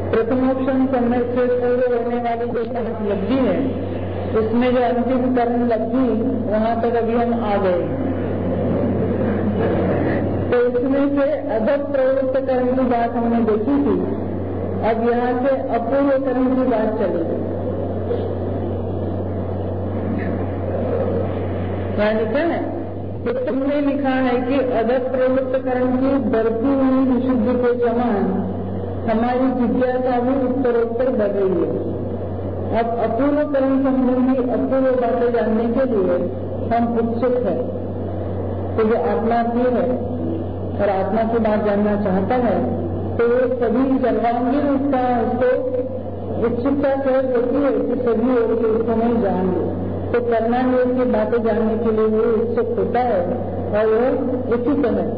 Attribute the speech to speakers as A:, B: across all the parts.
A: प्रथमोक्षण समय से पूर्व होने वाली जो लब्धि है, उसमें जो अंतिम कर्म लब्धि, वहां तक अभी हम आ गए। तो इसमें से अधक प्रवृत्त कर्म की बात हमने देखी थी। अब यहाँ से अपूर्व कर्म की बात चलेगी। यहाँ लिखा है कि तुमने लिखा है कि अधक प्रवृत्त कर्म की बढ़ती हुई विशुद्धि के समान हमारी जिज्ञासा भी उत्तरोत्तर बढ़ रही है। अब अपूर्व कर्म संबंधी अपूर्व बातें जानने के लिए हम उत्सुक हैं। तो जो आत्मा की है और आत्मा की बात जानना चाहता है, तो वो सभी सर्वांगीण उसको उत्सुकता सहज होती है कि सभी ओर के उसको नहीं जान ले। तो करना योग की बातें जानने के लिए वो उत्सुक होता है और वो इसी समय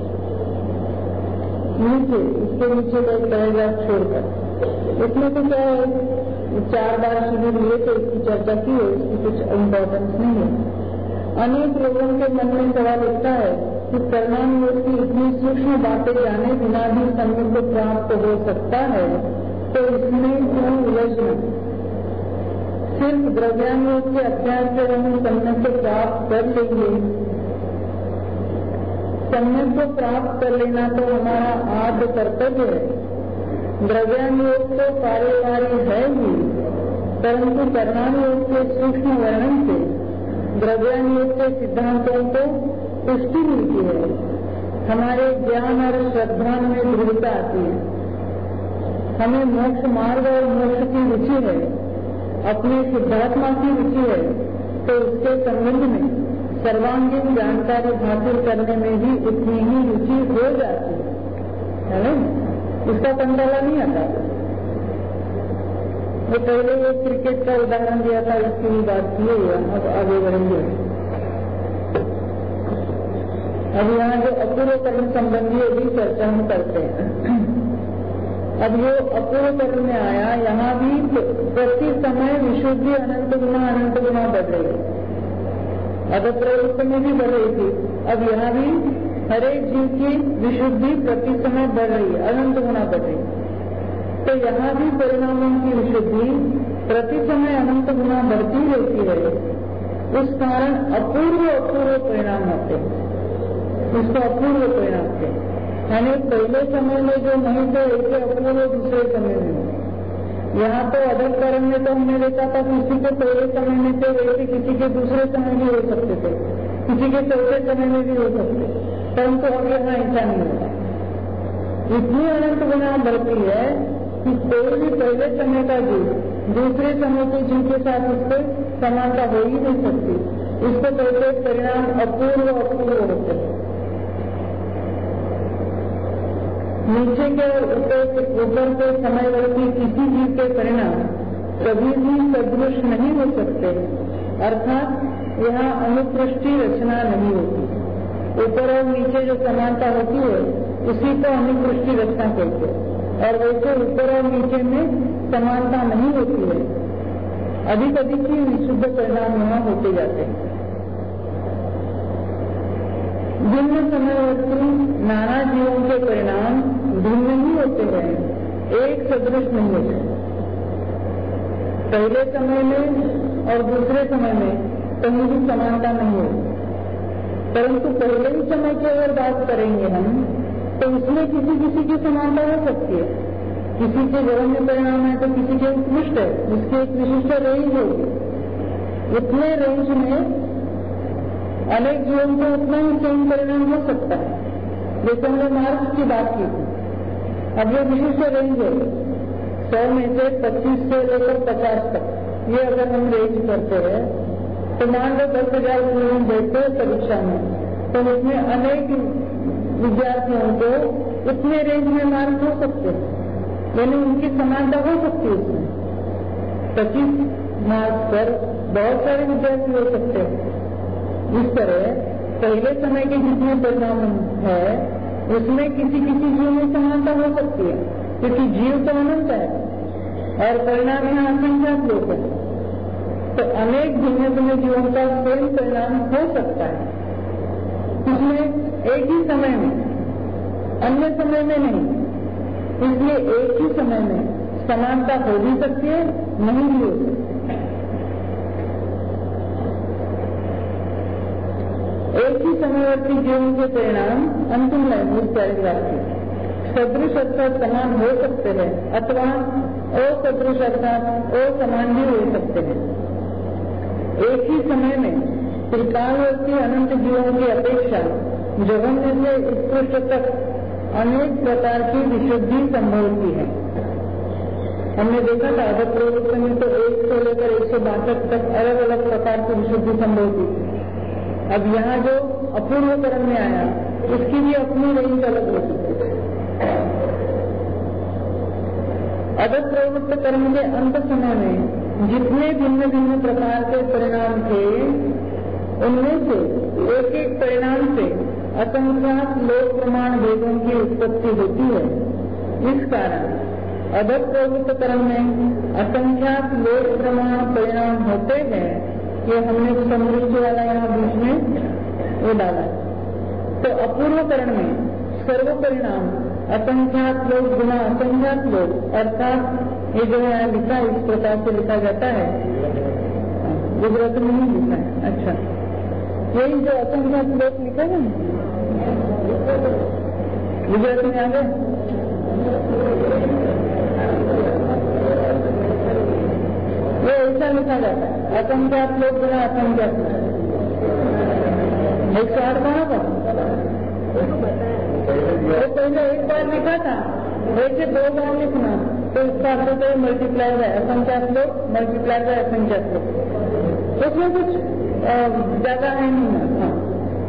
A: नीचे, इसके नीचे का पैराग्राफ छोड़कर, इसमें तो क्या है, 4 बार शिविर लिए तो इसकी चर्चा की है, इसकी कुछ इम्पोर्टेंस नहीं है। अनेक लोगों के मन में सवाल उठता है कि परिणाम योग की इतनी सूक्ष्म बातें जाने बिना भी संयम को प्राप्त हो सकता है, तो इसमें क्यों उलझना? सिर्फ द्रव्यान योग के अभ्यास से हम संयम को प्राप्त कर लेंगे। संयम को प्राप्त कर लेना तो हमारा आद्य कर्तव्य है। द्रव्यान योग तो कार्यकारी है ही, परंतु परिणाम योग के सूक्ष्म वर्णन से द्रव्यान योग के सिद्धांतों को पुष्टि मिलती है। हमारे ज्ञान और श्रद्धा में दृढ़ता आती है। हमें मोक्ष मार्ग और मोक्ष की रुचि है, अपने शुद्धात्मा की रुचि है, तो उसके संबंध में सर्वांगीण जानकारी हासिल करने में भी उतनी ही रुचि हो जाती है ना? इसका कंटाला नहीं आता। वो पहले वो क्रिकेट का उदाहरण दिया था, इसकी भी बात की है। अब आगे बढ़ेंगे। अब यहाँ जो अपूर्व कर्म संबंधी अभी चर्चा हम करते हैं। अब जो अपूर्व कर्म में आया, यहाँ भी प्रति समय विशुद्धि अनंत गुना बढ़ रही है। अगर प्रवृत्ति में भी बढ़ रही थी, अब यहाँ भी हरेक जीव की विशुद्धि प्रति समय बढ़ रही है, अनंत गुना बढ़ रही है। तो यहाँ भी परिणामों की विशुद्धि प्रति समय अनंत गुना बढ़ती रहती है। उस कारण अपूर्व परिणाम होते हैं। उसको अपूर्व परिणाम होते हैं, यानी पहले समय में जो नहीं थे ऐसे अपूर्व दूसरे समय में। यहाँ तो अधक कर्म में तो हमने देखा था, किसी के पहले समय में थे वैसे किसी के दूसरे समय भी हो सकते थे, किसी के चौथे समय में भी हो सकते, परंतु अब यहाँ ऐसा नहीं होता। इतनी अनंत गुना बढ़ती है कि कोई भी पहले समय का जीव दूसरे समय के जीव के साथ उसको समानता हो ही नहीं सकती। इसको कहते परिणाम अपूर्व होते हैं। नीचे के ऊपर के समयवर्ती किसी जीव के परिणाम कभी भी सदृश नहीं हो सकते, अर्थात यहाँ अनुपृष्टि रचना नहीं होती। ऊपर और नीचे जो समानता होती है उसी को अनुपृष्टि रचना कहते हैं, और वैसे ऊपर और नीचे में समानता नहीं होती है। अधिक अधिक ही विशुद्ध परिणाम यहाँ होते जाते हैं। भिन्न समयवर्ती नाना जीवों के परिणाम भिन्न ही होते हैं, एक सदृश नहीं होते। पहले समय में और दूसरे समय में कहीं भी समानता नहीं होती, परंतु पहले ही समय की अगर बात करेंगे हम, तो उसमें किसी किसी की समानता हो सकती है। किसी के जघन्य परिणाम है तो किसी के उत्कृष्ट है, उसकी एक विशिष्ट रेंज होगी। उतने रेंज में अनेक जीवों को उतना ही सेम परिणाम हो सकता है। जैसे हमने मार्क्स की बात की थी, अब ये विशिष्ट रेंज है 100 में से 25 से लेकर 50 तक। ये अगर हम रेंज करते हैं तो मान लो 10,000 स्टूडेंट बैठते हैं परीक्षा में, तो उसमें अनेक विद्यार्थियों को उतने रेंज में मार्क्स हो सकते हैं, यानी उनकी समानता हो सकती है। उसमें 25 मार्क्स पर बहुत सारे विद्यार्थी हो सकते हैं। इस तरह पहले समय के जितने परिणाम है उसमें किसी किसी जीव में समानता हो सकती है, क्योंकि जीव तो अनंत है और परिणाम यहाँ असंख्यात लोग हैं। तो अनेक भिन्न भिन्न जीवों का सेम परिणाम हो सकता है, इसमें एक ही समय में, अन्य समय में नहीं। इसलिए एक ही समय में समानता हो भी सकती है, नहीं भी हो सकती। एक ही समयवर्ती जीवन के परिणाम अंतिम महसूस पैराग्राफ सदृश अर्थात समान हो सकते हैं अथवा असदृश अर्थात असमान भी हो सकते हैं। एक ही समय में त्रिकालवर्ती अनंत जीवन की अपेक्षा जघन्य से उत्कृष्ट तक अनेक प्रकार की विशुद्धि संभव होती है। हमने देखा था अगर प्रवृत्ति में तो 1 से लेकर 162 तक अलग अलग प्रकार की विशुद्धि संभव थी। अब यहाँ जो अपूर्वकरण में आया उसकी भी अपनी रेंज अलग हो सकती है। अदर प्रवृत्त कर्म के अंत समय में जितने भिन्न भिन्न प्रकार के परिणाम थे उनमें से एक एक परिणाम से असंख्यात लोक प्रमाण भेदों की उत्पत्ति होती है। इस कारण अदर प्रवृत्त कर्म में असंख्यात लोक प्रमाण परिणाम होते हैं। ये हमने समृद्धि वाला यहाँ बीच में वो डाला। तो अपूर्वकरण में सर्व परिणाम असंख्यात लोग गुना असंख्यात लोग अर्थात ये जो है लिखा इस प्रकार से लिखा जाता है, गुजराती में नहीं लिखा है। अच्छा, यही जो असंख्यात लोग लिखा है गुजराती में आ गए। ये ऐसा लिखा जाता है असंख्यात लोग गुना असंख्यात लोग। 108 कहाँ पर वो पहले एक बार लिखा था, वैसे 2 बार लिखना तो इसका अर्थ होता है मल्टीप्लाई बाय असंख्यात लोग मल्टीप्लाई बाय असंख्यात लोग। उसमें कुछ ज्यादा है नहीं। हाँ,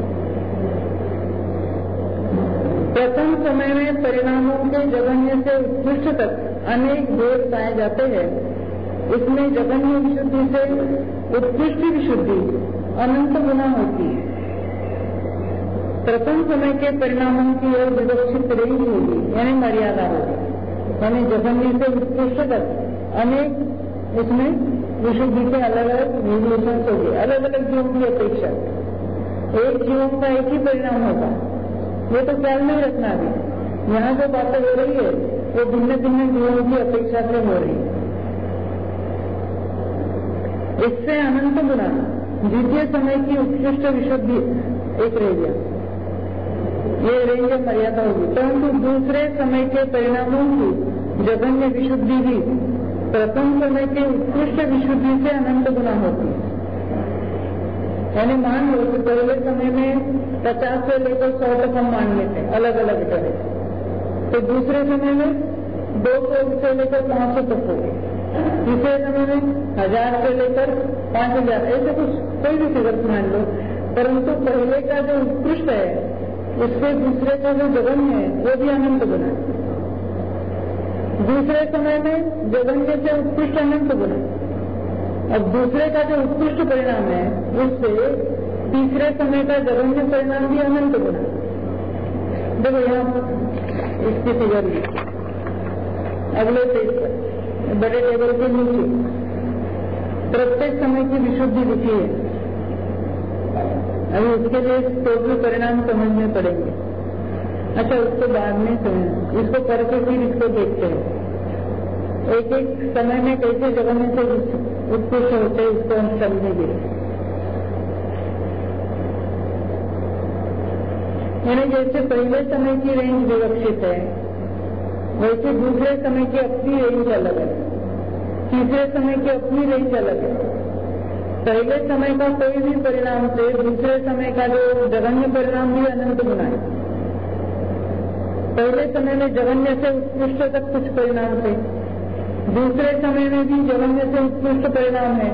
A: प्रथम समय में परिणामों के जघन्य से उत्कृष्ट तक अनेक भेद पाए जाते हैं। इसमें जघन्य विशुद्धि से उत्कृष्ट विशुद्धि अनंत गुना होती है। प्रथम समय के परिणामों की ओर विवक्षित रेंज होगी यानी मर्यादा होगी, यानी जघन्य से उत्कृष्ट तक अनेक इसमें विशुद्धि के अलग अलग वेरिएशन होगी, अलग अलग जीवों की अपेक्षा। एक जीवों का एक ही परिणाम होगा, ये तो ख्याल नहीं रखना अभी। यहाँ जो बातें हो रही है वो भिन्न भिन्न जीवों की अपेक्षा से हो रही है। इससे अनंत गुना द्वितीय समय की उत्कृष्ट विशुद्धि एक रह गया, ये रेंज मर्यादा होगी। परंतु दूसरे समय के परिणामों की जघन्य विशुद्धि भी प्रथम समय के उत्कृष्ट विशुद्धि से अनंत गुना होती है। यानी मान लो कि पहले समय में 50 से लेकर 100 तक हम मान लेते हैं अलग अलग तरह, तो दूसरे समय में 200 से लेकर 500 तक हो गए, तीसरे समय में 1000 से लेकर 5000, ऐसे कुछ कोई भी फिगर मान लो। परंतु पहले का जो उत्कृष्ट है उससे दूसरे का जो जघन्य है वो भी अनंत गुना। दूसरे समय में जघन्य से उत्कृष्ट अनंत गुना, अब दूसरे का जो उत्कृष्ट परिणाम है उससे तीसरे समय का जघन्य परिणाम भी अनंत गुना। देखो यहाँ इसकी फिगर ली अगले पेज पर बड़े टेबल के नीचे प्रत्येक समय की विशुद्धि लिखी है। अभी उसके लिए टोटल परिणाम समझने पड़ेंगे। अच्छा, उसको बाद में समझ, इसको करके फिर इसको देखते हैं एक एक समय में कैसे जगह से उत्कृष्ट होते हैं, इसको हम समझेंगे। यानी जैसे पहले समय की रेंज विवक्षित है वैसे दूसरे समय की अपनी रेंज अलग है, तीसरे समय की अपनी रेंज अलग है। पहले समय का कोई भी परिणाम से दूसरे समय का जो जघन्य परिणाम भी अनंत गुना है। पहले समय में जघन्य से उत्कृष्ट तक कुछ परिणाम थे, दूसरे समय में भी जघन्य से उत्कृष्ट परिणाम है।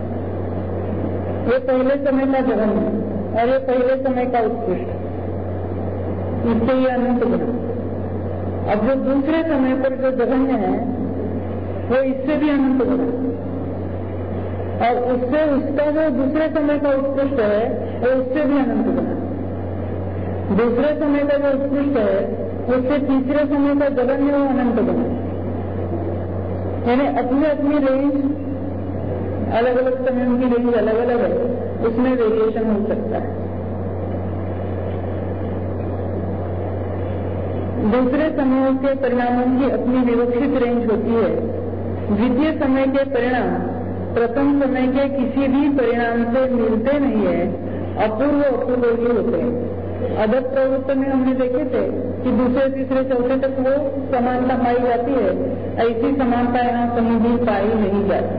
A: ये पहले समय का जघन्य और ये पहले समय का उत्कृष्ट, इससे ये अनंत गुना। अब जो दूसरे समय पर जो जघन्य है वो इससे भी अनंत गुना, और उससे उसका जो दूसरे समय का उत्कृष्ट है वो उससे भी अनंत गुना। दूसरे समय का जो उत्कृष्ट है उससे तीसरे समय का जघन्य वो अनंत गुना। यानी अपनी अपनी रेंज अलग अलग समय की रेंज अलग अलग है, उसमें वेरिएशन हो सकता है। दूसरे समयों के परिणामों की अपनी विवक्षित रेंज होती है। द्वितीय समय के परिणाम प्रथम समय के किसी भी परिणाम से मिलते नहीं है, अपूर्व ही होते हैं। अदब प्रवृत्ति में हमने देखे थे कि दूसरे तीसरे चौथे तक वो समानता पाई जाती है, ऐसी समानता यहाँ कहीं भी पाई नहीं जाती।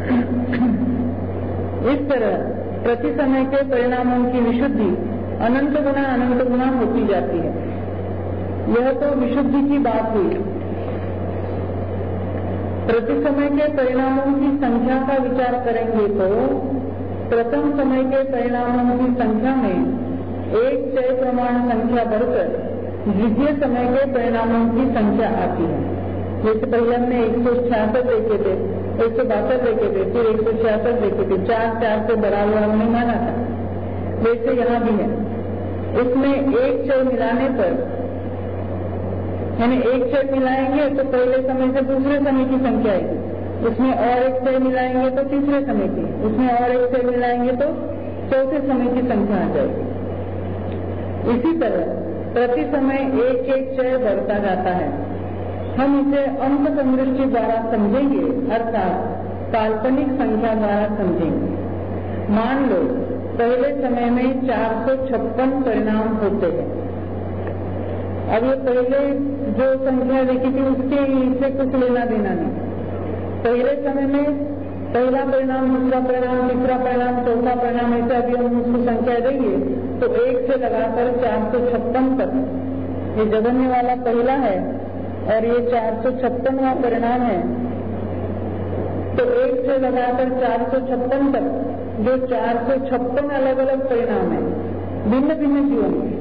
A: इस तरह प्रति समय के परिणामों की विशुद्धि अनंत गुना होती जाती है। यह तो विशुद्धि की बात हुई। प्रति समय के परिणामों की संख्या का विचार करेंगे तो प्रथम समय के परिणामों की संख्या में एक तय प्रमाण संख्या बढ़कर द्वितीय समय के परिणामों की संख्या आती है। जैसे पहले हमने 166 देखे थे, 162 देखे थे, फिर 166 देखे थे, 4 से बड़ा हुआ हमने माना था। वैसे यहाँ भी है। इसमें एक चय मिलाने पर, यानी एक चय मिलाएंगे तो पहले समय से दूसरे समय की संख्या आएगी, उसमें और एक चय मिलाएंगे तो तीसरे समय की, उसमें और एक चय मिलाएंगे तो चौथे समय की संख्या आ जाएगी। इसी तरह प्रति समय एक एक चय बढ़ता जाता है। हम इसे अंक समृष्टि द्वारा समझेंगे, अर्थात काल्पनिक संख्या द्वारा समझेंगे। मान लो पहले समय में 456 परिणाम होते हैं। अब ये पहले जो संख्या देखी थी उसके इससे कुछ लेना देना नहीं। पहले समय में पहला परिणाम, दूसरा परिणाम, तीसरा परिणाम, चौथा परिणाम, ऐसे अभी हम उसको संख्या देंगे तो 1 से लगाकर 456 तक ये जगन्य वाला पहला है और ये 456वां परिणाम है। तो 1 से लगाकर 456 तक जो 456 अलग अलग परिणाम है भिन्न भिन्न जीवों में।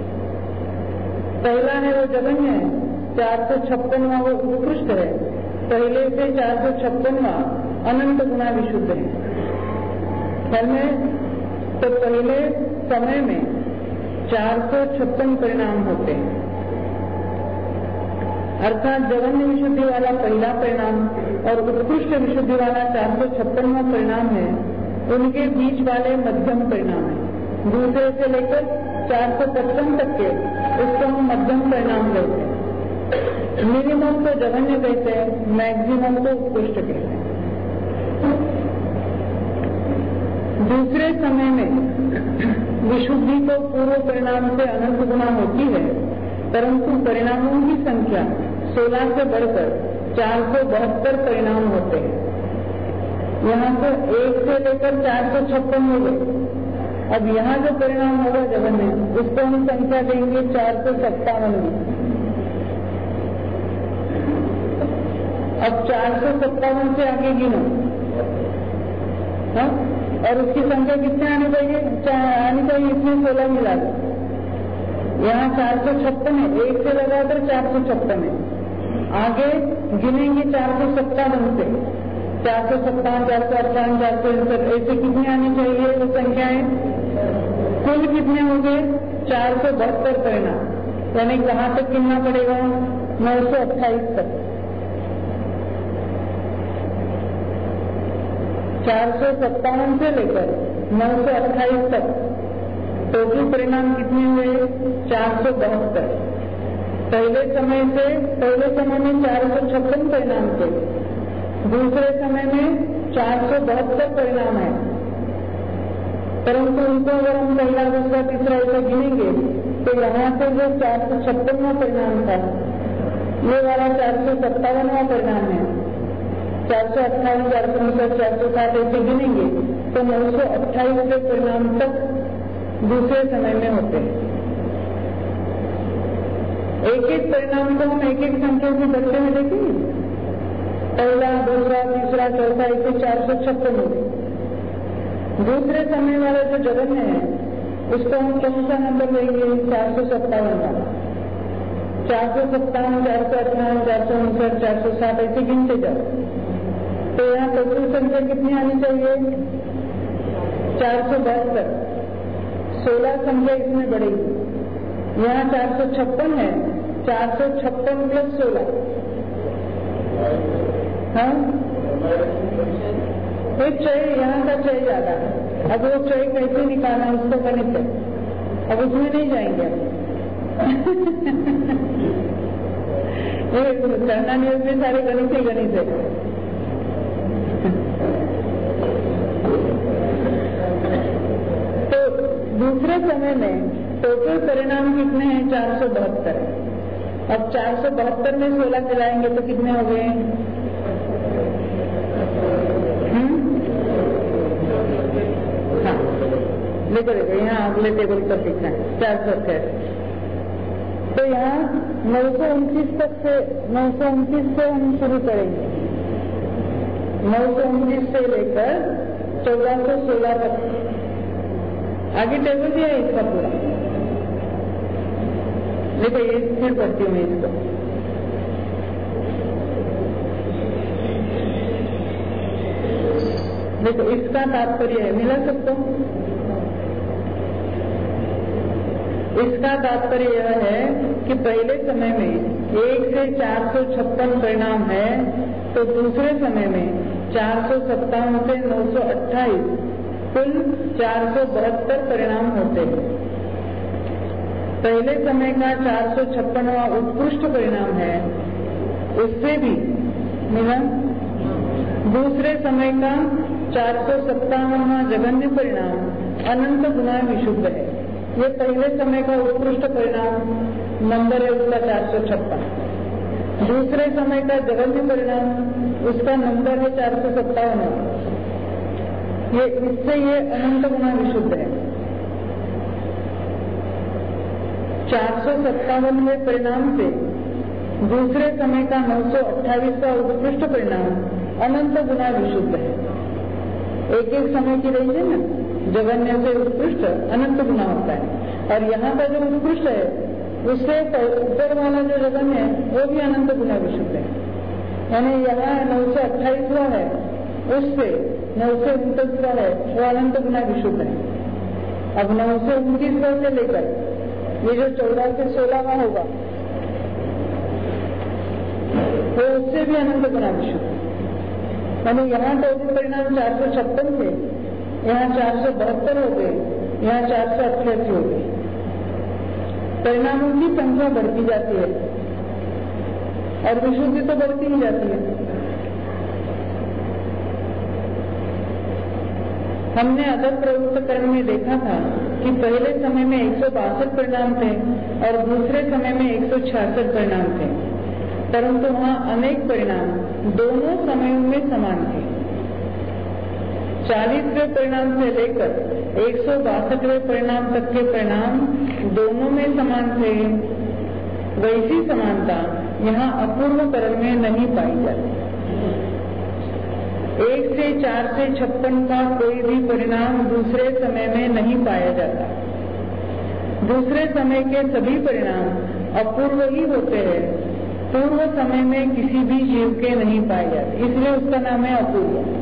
A: पहला है वो जगन्य है, 456वां वो उत्कृष्ट है, पहले से 456वां अनंत गुना विशुद्ध है। ख्याल में तो पहले समय में 456 परिणाम होते हैं, अर्थात जगन्य विशुद्धि वाला पहला परिणाम और उत्कृष्ट विशुद्धि वाला 456वां परिणाम है, उनके बीच वाले मध्यम परिणाम है। दूसरे से लेकर 455 तक के उसको हम मध्यम परिणाम कहते हैं। मिनिमम को जगन्य कहते हैं, मैक्सिमम को उत्कृष्ट कहते हैं। दूसरे समय में विशुद्धि तो पूर्व परिणाम से अनंत गुना होती है, परंतु परिणामों की संख्या 16 से बढ़कर 472 परिणाम होते हैं। यहाँ तो 1 से लेकर 456 हो गए। अब यहाँ जो परिणाम होगा जगन्य, उसको हम संख्या देंगे 457 में। अब 457 से आगे गिनो, हाँ? और उसकी संख्या कितने आनी चाहिए? इसमें 16 मिला दो। यहाँ 456 है, 1 से लगाकर 456 है। आगे गिनेंगे 457 से, 457, 458, 459, ऐसे कितने आनी चाहिए वो संख्याएं? कुल कितने हो गए? 472 परिणाम। यानी कहाँ तक गिनना पड़ेगा? 928 तक। 457 से लेकर 928 तक टोटल परिणाम कितने हुए? 472। पहले समय में 456 परिणाम थे, दूसरे समय में 472 परिणाम है। परंतु उनको अगर हम पहला, दूसरा, तीसरा ऐसा गिनेंगे तो यहाँ से जो 456वां परिणाम था, ये वाला 457वां परिणाम है। 458, 459, 460 ऐसे गिनेंगे तो 928 के परिणाम तक दूसरे समय में होते हैं। एक एक परिणाम को हम एक एक संख्या से बढ़ते हुए देखेंगे। पहला, दूसरा, तीसरा, चौथा, ऐसे 456 होते। दूसरे समय वाला जो जगन्य है उसको हम कौन सा नंबर लेंगे? 457 का। 457, 458, 459, 460 ऐसे गिनते जाओ तो यहाँ टोटल संख्या कितनी आनी चाहिए? 472। 16 संख्या इसमें बढ़ेगी। यहाँ 456 है, 456 प्लस 16, हाँ? एक चय, यहाँ का चय ज्यादा है। अब वो चय कैसे निकालना उसको गणित है, अब उसमें नहीं जाएंगे। ये करना नियम में सारे गणित ही गणित है। तो दूसरे समय में टोटल परिणाम कितने हैं? 472 है। अब 472 में 16 मिलाएंगे तो कितने हो गए? हाँ, देखो यहाँ अगले टेबल पर लिखना है 406। तो यहाँ 929 तक से 929 से हम शुरू करेंगे। 929 से लेकर 1416 तक आगे टेबल भी है इसका पूरा। देखो ये फिर पढ़ती हूँ मैं इसको। देखो इसका तात्पर्य है, मिला सबको? इसका तात्पर्य यह है कि पहले समय में 1 से 456 परिणाम है, तो दूसरे समय में 457 से 928 कुल 472 परिणाम होते हैं। पहले समय का 456वां उत्कृष्ट परिणाम है, उससे भी मिला। दूसरे समय का 457वां जघन्य परिणाम अनंत गुना विशुद्ध है। ये पहले समय का उत्कृष्ट परिणाम नंबर है उसका 456। दूसरे समय का जघन्य परिणाम उसका नंबर है 457। ये इससे ये अनंत गुना विशुद्ध है। 457वें परिणाम से दूसरे समय का 928 का उत्कृष्ट परिणाम अनंत गुना विशुद्ध है। एक एक समय की रही है ना, जघन्य से उत्कृष्ट अनंत गुना होता है। और यहाँ का जो उत्कृष्ट है उससे ऊपर वाला जो जघन्य है वो भी अनंत गुना विशुद्ध है। यानी यहाँ 928वां है, उससे 929वां है वो अनंत गुना विशुद्ध है। अब 929वां से लेकर ये जो 14 से 16वां होगा वो उससे भी अनंत गुना विशुद्ध है। यानी यहाँ टोटल परिणाम 456 थे, यहाँ 472 हो गए, यहाँ 488 हो गए। परिणामों की संख्या बढ़ती जाती है और विशुद्धि तो बढ़ती ही जाती है। हमने अदर प्रवृत्त कर्म में देखा था कि पहले समय में 162 परिणाम थे और दूसरे समय में 166 परिणाम थे, परंतु वहाँ अनेक परिणाम दोनों समयों में समान थे। 40वें परिणाम से लेकर 162वें परिणाम तक के परिणाम दोनों में समान थे। वैसी समानता यहाँ अपूर्व कर्म में नहीं पाई जाती। 1 से 4 से 56 का कोई भी परिणाम दूसरे समय में नहीं पाया जाता। दूसरे समय के सभी परिणाम अपूर्व ही होते हैं, पूर्व समय में किसी भी जीव के नहीं पाए जाते, इसलिए उसका नाम है अपूर्व।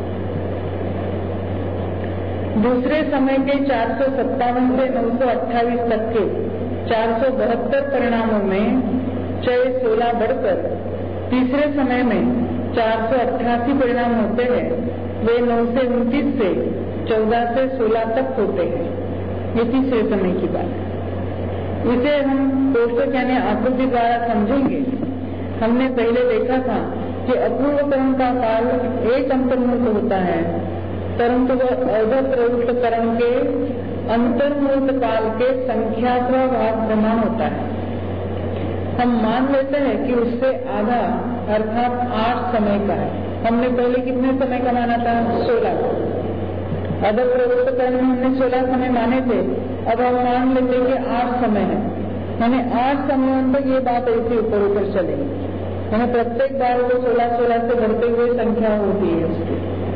A: दूसरे समय के 457 से 928 तक के 472 परिणामों में 16 बढ़कर तीसरे समय में 488 परिणाम होते हैं। वे 9 से 29 से 14 से 16 तक होते हैं। ये तीसरे समय की बात है। इसे हम कोष्ठक यानी आकृति द्वारा समझेंगे। हमने पहले देखा था कि अपूर्व कर्म का काल एक अंतर्मूर्त होता है, परंतु वह अप्रवृत्त कर्म के अंतर्मूर्त काल के संख्यात्मक भाग प्रमाण होता है। हम मान लेते हैं कि उससे आधा अर्थात 8 समय का है। हमने पहले कितने समय का माना था? 16। अदर प्रवृत्त कर्म में हमने 16 समय माने थे, अब हम मान लेते कि 8 समय है। मैंने 8 समयों तक ये बात ऐसी ऊपर ऊपर चलेगी। मैंने प्रत्येक बार वो 16 से बढ़ते हुए संख्या होती है उसकी।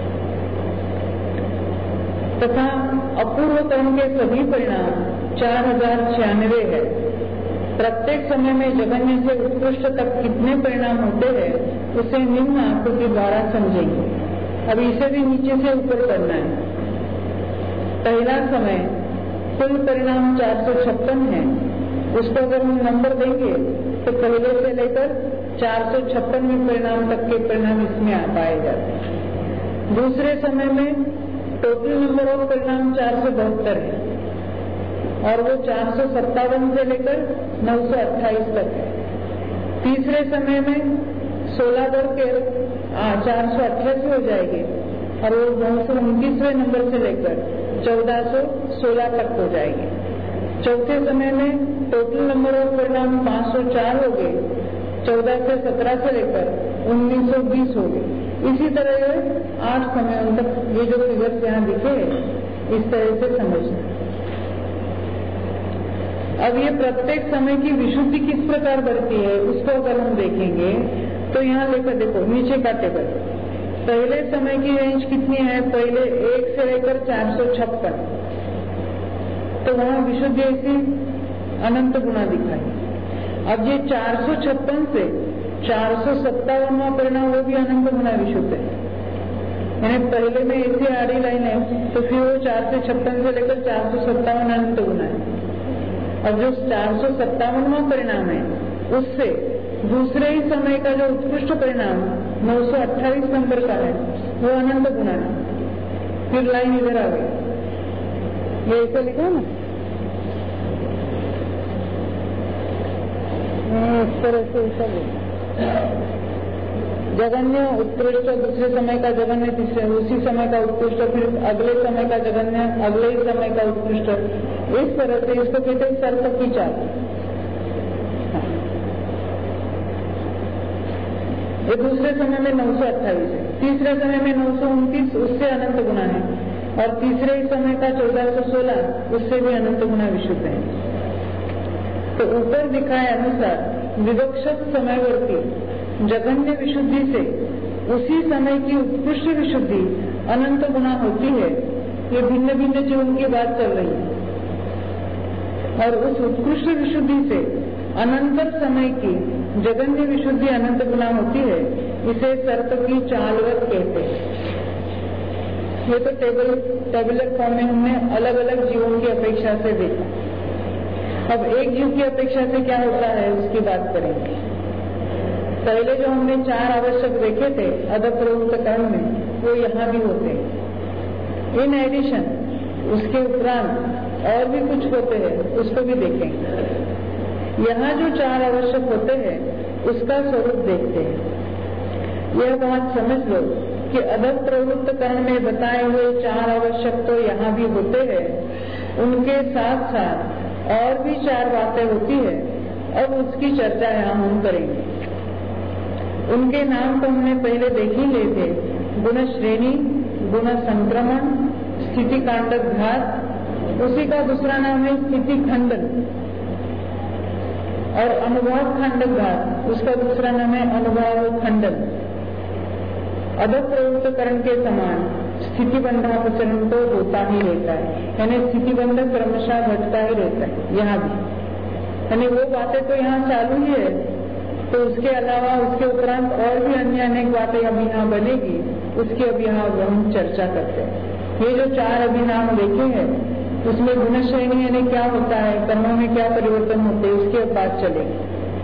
A: तथा अपूर्व कर्म के सभी परिणाम 4096 है। प्रत्येक समय में जघन्य से उत्कृष्ट तक कितने परिणाम होते हैं उसे निम्न आकृति द्वारा समझेंगे। अब इसे भी नीचे से ऊपर करना है। पहला समय कुल परिणाम 456 है, उसको अगर हम नंबर देंगे तो पहले से लेकर 456वें परिणाम तक के परिणाम इसमें आ पाए जाते हैं। दूसरे समय में टोटल नंबर ऑफ परिणाम 472 है और वो 457 से लेकर 928 तक है। तीसरे समय में 16 बढ़ के 488 हो जाएगी और वो 929वें नंबर से लेकर 1416 तक हो जाएगी। चौथे समय में टोटल नंबर ऑफ परिणाम 504 हो गए, 14 से 17 से लेकर 1920 हो गए। इसी तरह ये 8 समयों तक ये जो फिगर्स यहाँ दिखे इस तरह से समझना। अब ये प्रत्येक समय की विशुद्धि किस प्रकार बढ़ती है उसको अगर हम देखेंगे तो यहाँ लेकर देखो नीचे का टेबल। पहले समय की रेंज कितनी है? पहले 1 से लेकर 456, तो वहां विशुद्धि ऐसी अनंत गुना दिखाई। अब ये 456 से 457वां परिणाम वो भी अनंत गुना विशुद्ध है। यानी पहले में ऐसी आड़ी लाइन है तो फिर वो 456 से लेकर 457 अनंत गुना है। अब जो 457वां परिणाम है उससे दूसरे ही समय का जो उत्कृष्ट परिणाम 928 नंबर का है वो अनंत गुना है। फिर लाइन इधर आ गई, ये ऐसा लिखा ना, इस तरह से ऐसा जगन्य उत्कृष्ट, दूसरे समय का जगन्य, तीसरे उसी समय का उत्कृष्ट, फिर अगले समय का जगन्य, अगले ही समय का उत्कृष्ट, इस तरह से इसको कहते हैं सर्प की चाल। ये दूसरे समय में 928 है, तीसरे समय में 929 उससे अनंत गुना है और तीसरे ही समय का 1416 उससे भी अनंत गुना विशुद्ध है। तो ऊपर दिखाए अनुसार विवक्षक समयवर्ती जगन्य विशुद्धि से उसी समय की उत्कृष्ट विशुद्धि अनंत गुना होती है। ये भिन्न भिन्न जीवन की बात चल रही है और उस उत्कृष्ट विशुद्धि से अनंतर समय की जगन्य विशुद्धि अनंत गुना होती है। इसे सर्प की चालवत कहते हैं। ये तो टेबुलर फॉर्म में हमने अलग अलग जीवों की अपेक्षा से देखा। अब एक जीव की अपेक्षा से क्या होता है उसकी बात करेंगे। पहले जो हमने 4 आवश्यक देखे थे अदब प्रवृत्त कर्म में, वो यहाँ भी होते हैं। इन एडिशन उसके उपरांत और भी कुछ होते हैं, उसको भी देखेंगे। यहाँ जो 4 आवश्यक होते हैं उसका स्वरूप देखते हैं। यह बात समझ लो कि अदब प्रवृत्त कर्म में बताए हुए 4 आवश्यक तो यहाँ भी होते हैं, उनके साथ साथ और भी 4 बातें होती है। अब उसकी चर्चा यहाँ हम करेंगे। उनके नाम तो हमने पहले देख ही लिए थे, गुण श्रेणी, गुण संक्रमण, स्थिति कांडक घात, उसी का दूसरा नाम है स्थिति खंडन, और अनुभव खंडक घात, उसका दूसरा नाम है अनुभव खंडन। अदब प्रवृत्तकरण के समान स्थिति बंधापचरण तो होता ही रहता है, यानी स्थिति बंध क्रमशः घटता ही रहता है यहाँ भी। यानी वो बातें तो यहाँ चालू ही है, तो उसके अलावा उसके उपरांत और भी अन्य अनेक बातें अभी यहाँ बनेगी, उसकी अभी यहाँ हम चर्चा करते हैं। ये जो 4 अभी नाम देखे हैं उसमें गुण श्रेणी यानी क्या होता है, कर्मों में क्या परिवर्तन होते हैं, उसकी अब बात चलेगी।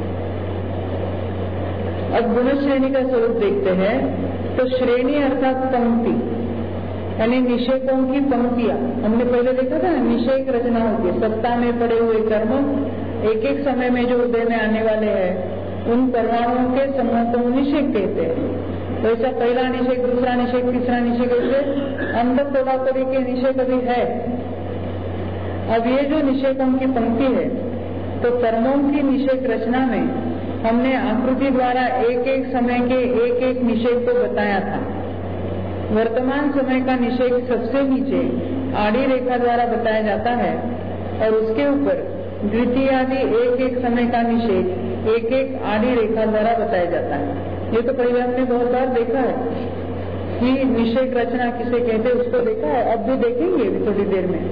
A: अब गुण श्रेणी का स्वरूप देखते हैं। तो श्रेणी अर्थात पंक्ति, यानी निषेकों की पंक्तियां। हमने पहले देखा था ना, निषेक रचना होती है। सत्ता में पड़े हुए कर्म एक एक समय में जो उदय में आने वाले हैं उन परमाणुओं के समूह को निषेक कहते हैं। तो ऐसा पहला निषेक, दूसरा निषेक, तीसरा निषेक, ऐसे अंदर तोड़ातोड़ी के निषेक अभी है। अब ये जो निषेकों की पंक्ति है, तो कर्मों की निषेक रचना में हमने आकृति द्वारा एक एक समय के एक एक निषेक को बताया था। वर्तमान समय का निषेक सबसे नीचे आड़ी रेखा द्वारा बताया जाता है और उसके ऊपर द्वितीय आदि एक एक समय का निषेक एक एक आड़ी रेखा द्वारा बताया जाता है। ये तो पहले हमने बहुत बार देखा है कि निषेक रचना किसे कहते हैं, उसको देखा है, अब भी देखेंगे थोड़ी देर में।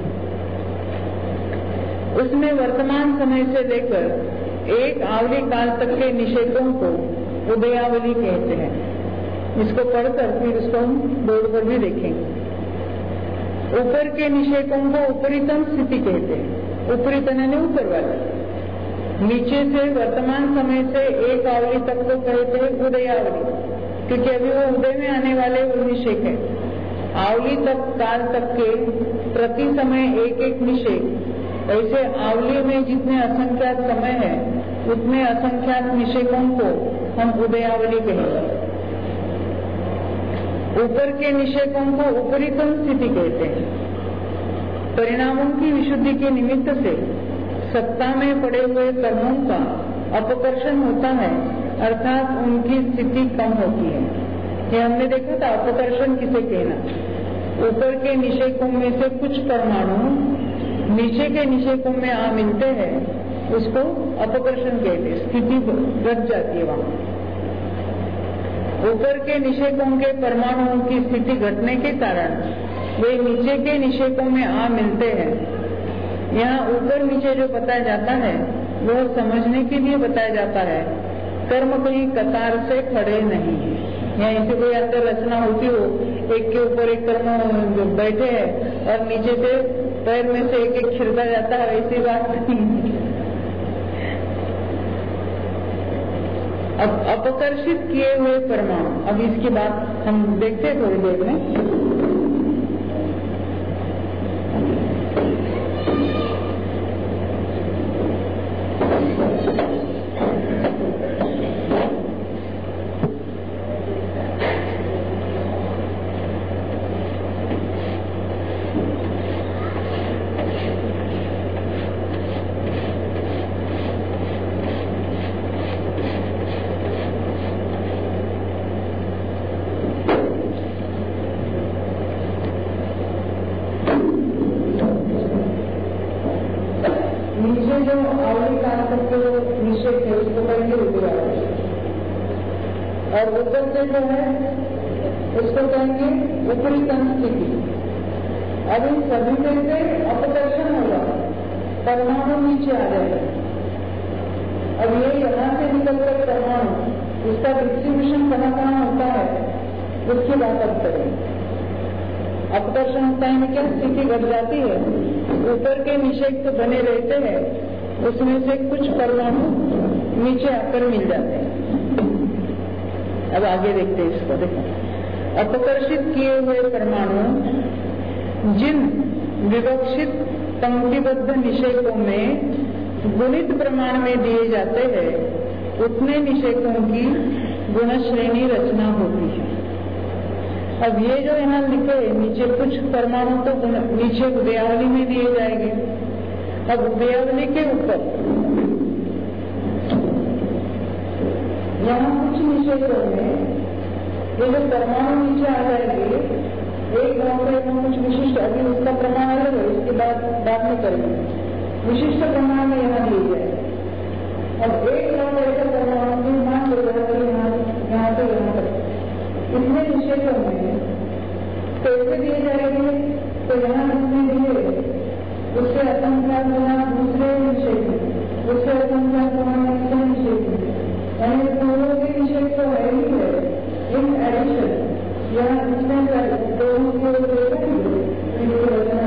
A: उसमें वर्तमान समय से लेकर एक आवली काल तक के निषेकों को उदयावली कहते हैं। इसको पढ़कर फिर उसको हम बोर्ड पर भी देखेंगे। ऊपर के निषेकों को उपरितम स्थिति कहते हैं। उपरितन यानी ऊपर वाले, नीचे से वर्तमान समय से एक आवली तक को कहते हैं उदयावली, क्योंकि अभी वो उदय में आने वाले वो निषेक है। आवली तक काल तक के प्रति समय एक एक निषेक, ऐसे आवली में जितने असंख्यात समय है उसमें असंख्यात निषेकों को हम उदयावली कहेंगे। ऊपर के निषेकों को उपरितम स्थिति कहते हैं। परिणामों की विशुद्धि के निमित्त से सत्ता में पड़े हुए कर्मों का अपकर्षण होता है, अर्थात उनकी स्थिति कम होती है। ये हमने देखा था अपकर्षण किसे कहना। ऊपर के निषेकों में से कुछ परमाणु नीचे के निषेकों में आ मिलते हैं, उसको अपकर्षण कहते हैं, स्थिति घट जाती है वहां। ऊपर के निषेकों के परमाणुओं की स्थिति घटने के कारण वे नीचे के निषेकों में आ मिलते हैं। यहाँ ऊपर नीचे जो बताया जाता है वह समझने के लिए बताया जाता है। कर्म कहीं कतार से खड़े नहीं है। यहाँ इसे कोई अंदर रचना होती हो, एक के ऊपर एक कर्म जो बैठे हैं और नीचे से पैर में से एक एक खिरदा जाता है, ऐसी बात नहीं। अब अपकर्षित किए हुए परमाणु, अब इसकी बात हम देखते हैं थोड़ी देर में। जो आवली कारक जो निषेध है उसको कहेंगे उदयावली, और ऊपर से जो है उसको कहेंगे उपरितम स्थिति। अब इन सभी में से अपकर्षण होगा, परमाणु नीचे आ जाएगा। अब ये यहाँ से निकलकर परमाणु उसका डिस्ट्रीब्यूशन कहाँ होता है उसकी बात अब करेंगे। अपकर्षण होता है क्या, स्थिति घट जाती है। ऊपर के निषेध तो बने रहते हैं, उसमें से कुछ परमाणु नीचे आकर मिल जाते हैं। अब आगे देखते हैं इसको। देखो, अपकर्षित किए हुए परमाणु जिन विवक्षित पंक्तिबद्ध निषेकों में गुणित प्रमाण में दिए जाते हैं, उतने निषेकों की गुणश्रेणी रचना होती है। अब ये जो यहाँ लिखे नीचे कुछ परमाणु तो नीचे उदयावली में दिए जाएंगे। अब उदयावली के ऊपर यहाँ कुछ निषेधों में ये जो परमाणु नीचे आ जाएंगे, एक गांव में कुछ विशिष्ट, अभी उसका प्रमाण अलग है, इसके बाद में करेंगे। विशिष्ट प्रमाण में यहाँ दिए जाए। अब एक गांव में ऐसा परमाणु मान लो यहाँ से यहाँ तक इतने निषेधों में कैसे दिए जाएंगे, तो यहाँ जितने दिए उससे असंख्यात गुना दूसरे निषेध में, उससे असंख्यात गुना तीसरे निषेध में, यानी दोनों के निषेध तो है ही है। इन एडिशन यहाँ जितने दोनों को रचना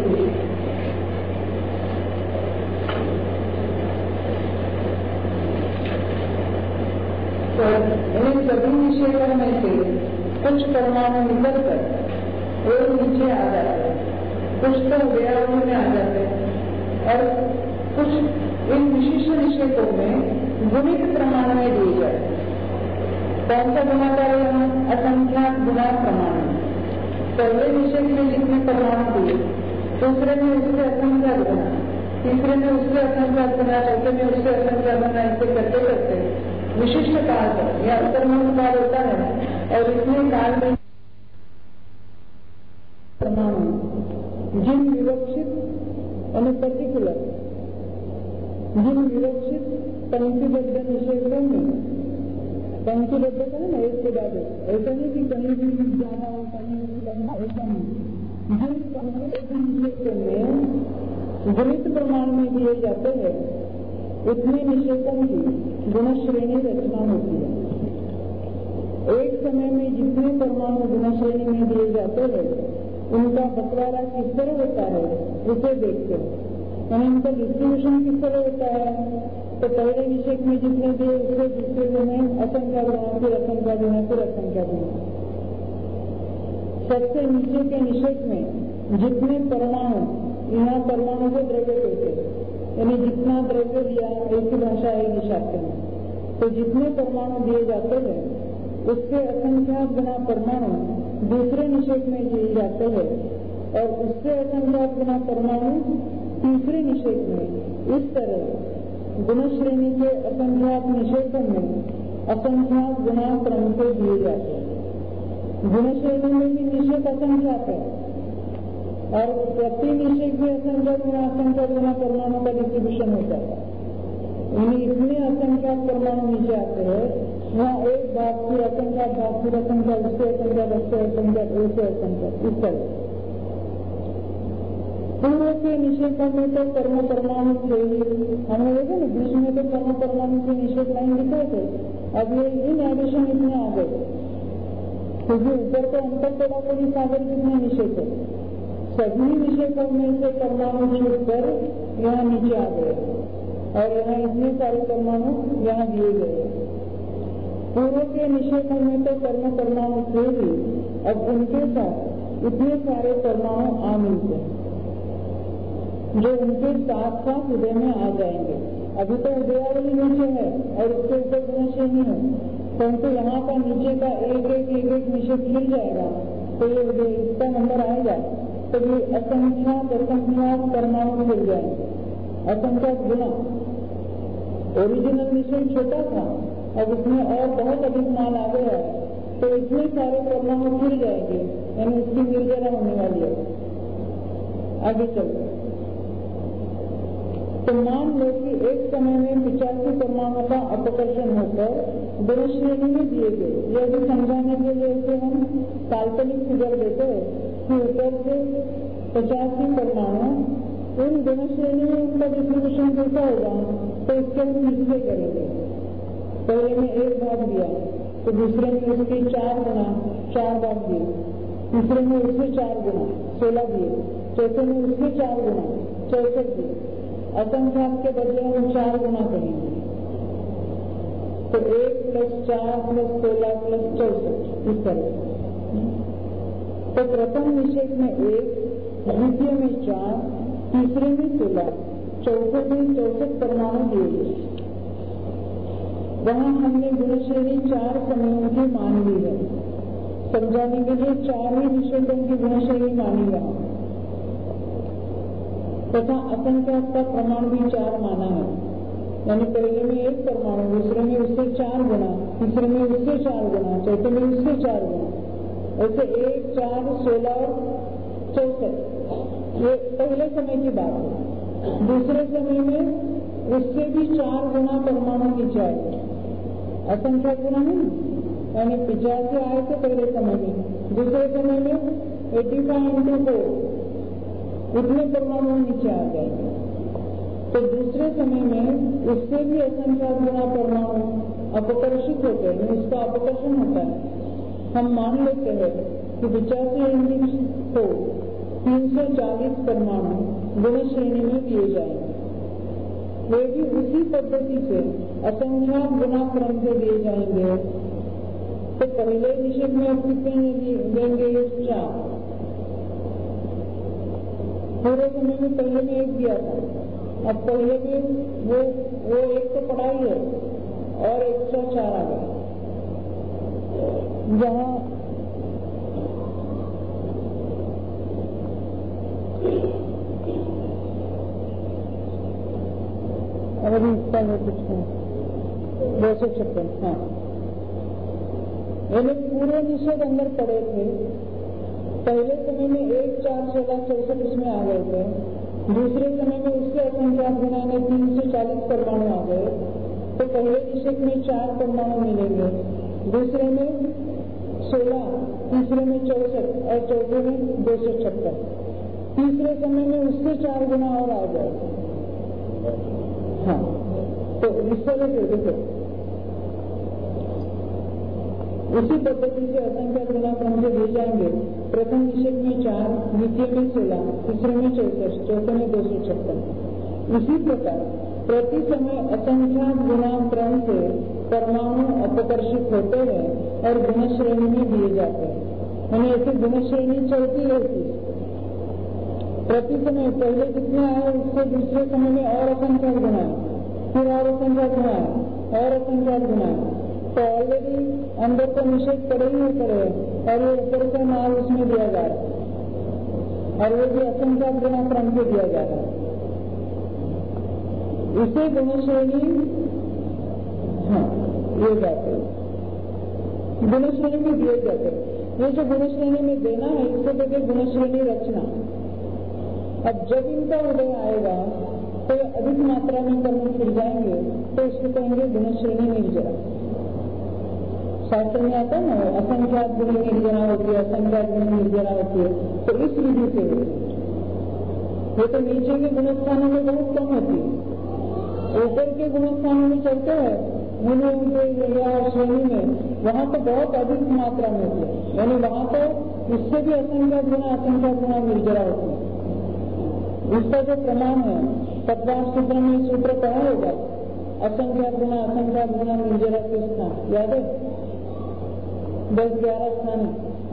A: तो इन सभी निषेधों में से कुछ परमाणु निकलकर और नीचे आ जाते हैं, कुछ तो उदयावली में आ जाते हैं, और कुछ इन विशिष्ट निषेधों में गुणित प्रमाण में दिए जाते हैं। कौन सा गुणाकार है? असंख्यात गुना प्रमाण। पहले निषेध में जितने परमाणु दिए, दूसरे में उससे असंख्यात गुना, तीसरे में उससे असंख्यात गुना, चौथे में उससे असंख्यात गुना, ऐसे करते करते विशिष्ट काल तक या अंतर्मुख काल होता है। और इतने काल में परमाणु जिन विवक्षित और पर्टिकुलर जिन विवक्षित पंक्तिबद्ध निषेधों में, पंक्तिबद्ध है ना एक के बाद ऐसा नहीं कि कहीं भी ज्यादा हो कहीं भी कम, ऐसा नहीं। जिन पंक्तिबद्ध निषेधों में गुणित प्रमाण में दिए जाते हैं, उतने निषेधों की गुणश्रेणी रचना होती है। एक समय में जितने परमाणु गुणश्रेणी में दिए जाते हैं, उनका बंटवारा किस तरह होता है उसे देखते हैं। यानी उनका डिस्ट्रीब्यूशन किस तरह होता है, तो पहले निषेध में जितने दिए उससे दूसरे में असंख्या गुना, फिर असंख्या गुना, फिर असंख्या गुना। सबसे नीचे के निषेध में जितने परमाणु, यहाँ परमाणु को द्रव्य कहते हैं, यानी जितना द्रव्य दिया, ऐसी भाषा है इस शास्त्र में, तो जितने परमाणु दिए जाते हैं उसके असंख्यात गुना परमाणु दूसरे निषेध में दिए जाते हैं और उससे असंख्यात गुना परमाणु तीसरे निषेध में। इस तरह गुण श्रेणी के असंख्यात निषेधों में असंख्यात गुना क्रम से दिए जाते हैं। गुण श्रेणी में भी निषेध असंख्यात है और प्रति निषेध में असंख्यात गुना परमाणु का डिस्ट्रीब्यूशन होता है। यानी इतने असंख्यात परमाणु नीचे आते हैं, वहाँ एक भाग फिर असंख्यात भाग फिर असंख्यात उससे असंख्यात उससे असंख्यात ऐसे असंख्यात इस तरह। पूर्व के निषेधों में तो कर्म परमाणु थे ही, हमने देखा ना बीच में तो कर्म परमाणु के निषेध लाइन दिखे थे। अब ये इन एडिशन इतने आ गए क्योंकि ऊपर तो अंतरपेड़ा को भी सागर कितने निषेध है, सभी निषेधों में से परमाणु छूट कर यहाँ नीचे आ गए और यहाँ इतने सारे परमाणु यहाँ दिए गए। पूर्व के निषेधों में तो कर्म परमाणु थे ही, अब उनके साथ इतने सारे परमाणु आ मिलते हैं जो उनके साथ साथ उदय में आ जाएंगे। अभी तो उदयावली नीचे है और उसके ऊपर गुण श्रेणी है, परंतु यहाँ का नीचे का एक निषेध खिल जाएगा तो ये उदय इसका नंबर आएगा तो ये असंख्यात परमाणु मिल जाएंगे, असंख्यात गुना। ओरिजिनल निषेध छोटा था, अब इसमें और बहुत अधिक माल आ गया है तो इतने सारे परमाणु मिल जाएंगे, यानी इसकी निर्जरा होने वाली है। आगे चलो तो मान लो कि एक समय में 85 परमाणु का अपकर्षण होकर गुण श्रेणी में दिए गए। यह भी समझाने के लिए इसे हम काल्पनिक फिगर देते हैं कि ऊपर से 85 परमाणु इन गुण श्रेणी में उनका डिस्ट्रीब्यूशन कैसा होगा तो इसके हम निश्चय करेंगे। पहले में एक भाग दिया तो दूसरे में उसके 4 गुना 4 भाग दिए, तीसरे में उसके 4 गुना 16 दिए, चौथे में उसके 4 गुना 64 दिए। असंख्यात के बदले हम 4 गुना करेंगे तो 1 + 4 + 16 + 64 इस तरह। तो प्रथम निषेध में 1, द्वितीय में 4, तीसरे में 16, चौथे में 64 परमाणु दिए गए। वहां हमने गुण श्रेणी 4 समूहों की मान ली है, समझाने के लिए 4 ही निषेधों की गुण श्रेणी मानी है तथा असंख्यात का प्रमाण भी 4 माना है। यानी पहले में 1 परमाणु, दूसरे में उससे 4 गुना, तीसरे में उससे 4 गुना, चौथे में उससे 4 गुना, ऐसे 1, 4, 16 और 64। ये पहले समय की बात है। दूसरे समय में उससे भी 4 गुना परमाणु नीचे आए, असंख्यात गुना है, यानी 85 आए थे पहले समय में, दूसरे समय में 85 × 4 इतने परमाणु नीचे आ जाएंगे। तो दूसरे समय में उससे भी असंख्यात गुना परमाणु अपकर्षित होते हैं, उसका अपकर्षण होता है। हम मान लेते हैं कि 85 को 340 परमाणु गुण श्रेणी में दिए जाएंगे। वे भी उसी पद्धति से असंख्यात गुना क्रम से दिए जाएंगे। तो पहले निषेध में अब कितने देंगे? 4। पूरे समय में पहले में 1 दिया था, अब पहले में वो 1 तो पड़ा ही है और 104 आ गया। जहाँ अभी इसका है कुछ है 256। हाँ, यानी पूरे निषेध अंदर पड़े थे। पहले समय में 1, 4, 16, 64 इसमें आ गए थे। दूसरे समय में उससे असंख्यात गुना में 340 परमाणु आ गए। तो पहले निषेध में 4 परमाणु मिलेंगे, दूसरे में 16, तीसरे में 64 और चौथे में 256। तीसरे समय में उससे 4 गुना और आ जाए। हाँ, तो इस तरह से देखो उसी पद्धति से असंख्यात गुना क्रम से दिए जाएंगे। प्रथम निषेध में 4, द्वितीय में 16, तीसरे में 64, चौथे में 256। इसी प्रकार प्रति समय असंख्यात गुना क्रम से परमाणु अपकर्षित होते हैं और गुण श्रेणी में दिए जाते हैं। यानी ऐसी गुण श्रेणी चलती रहती। प्रति समय पहले जितने आए उससे दूसरे समय में और असंख्यात गुना है, फिर और असंख्यात गुना है, और असंख्यात गुना है। तो ऑलरेडी अंदर तो निषेध करे ही करे और ये ऊपर से माल उसमें दिया जा रहा है और वो भी असंख्यात गुना क्रम से दिया जा रहा है। इसे गुणश्रेणी ये जाते गुणश्रेणी में दिए जाते। ये जो गुणश्रेणी में देना है इसको कहते गुणश्रेणी रचना। अब जब इनका उदय आएगा तो अधिक मात्रा में कर्म फिर जाएंगे तो इसको कहेंगे गुणश्रेणी निर्जरा। शास्त्र में आता है ना असंख्यात गुण निर्जरा होती है, असंख्यात गुण निर्जरा होती है, तो इस विधि से ये तो नीचे के गुणस्थानों में बहुत कम होती है, ऊपर के गुणस्थानों में चलते हैं मुनि या श्रेणी में, वहां तो बहुत अधिक मात्रा में होती है, यानी वहां तो इससे भी असंख्यात गुना निर्जरा होती है। इसका जो प्रमाण है तत्वार सूत्र में सूत्र कहा होगा असंख्यात गुना निर्जरा के स्थान याद है 10-11 स्थान।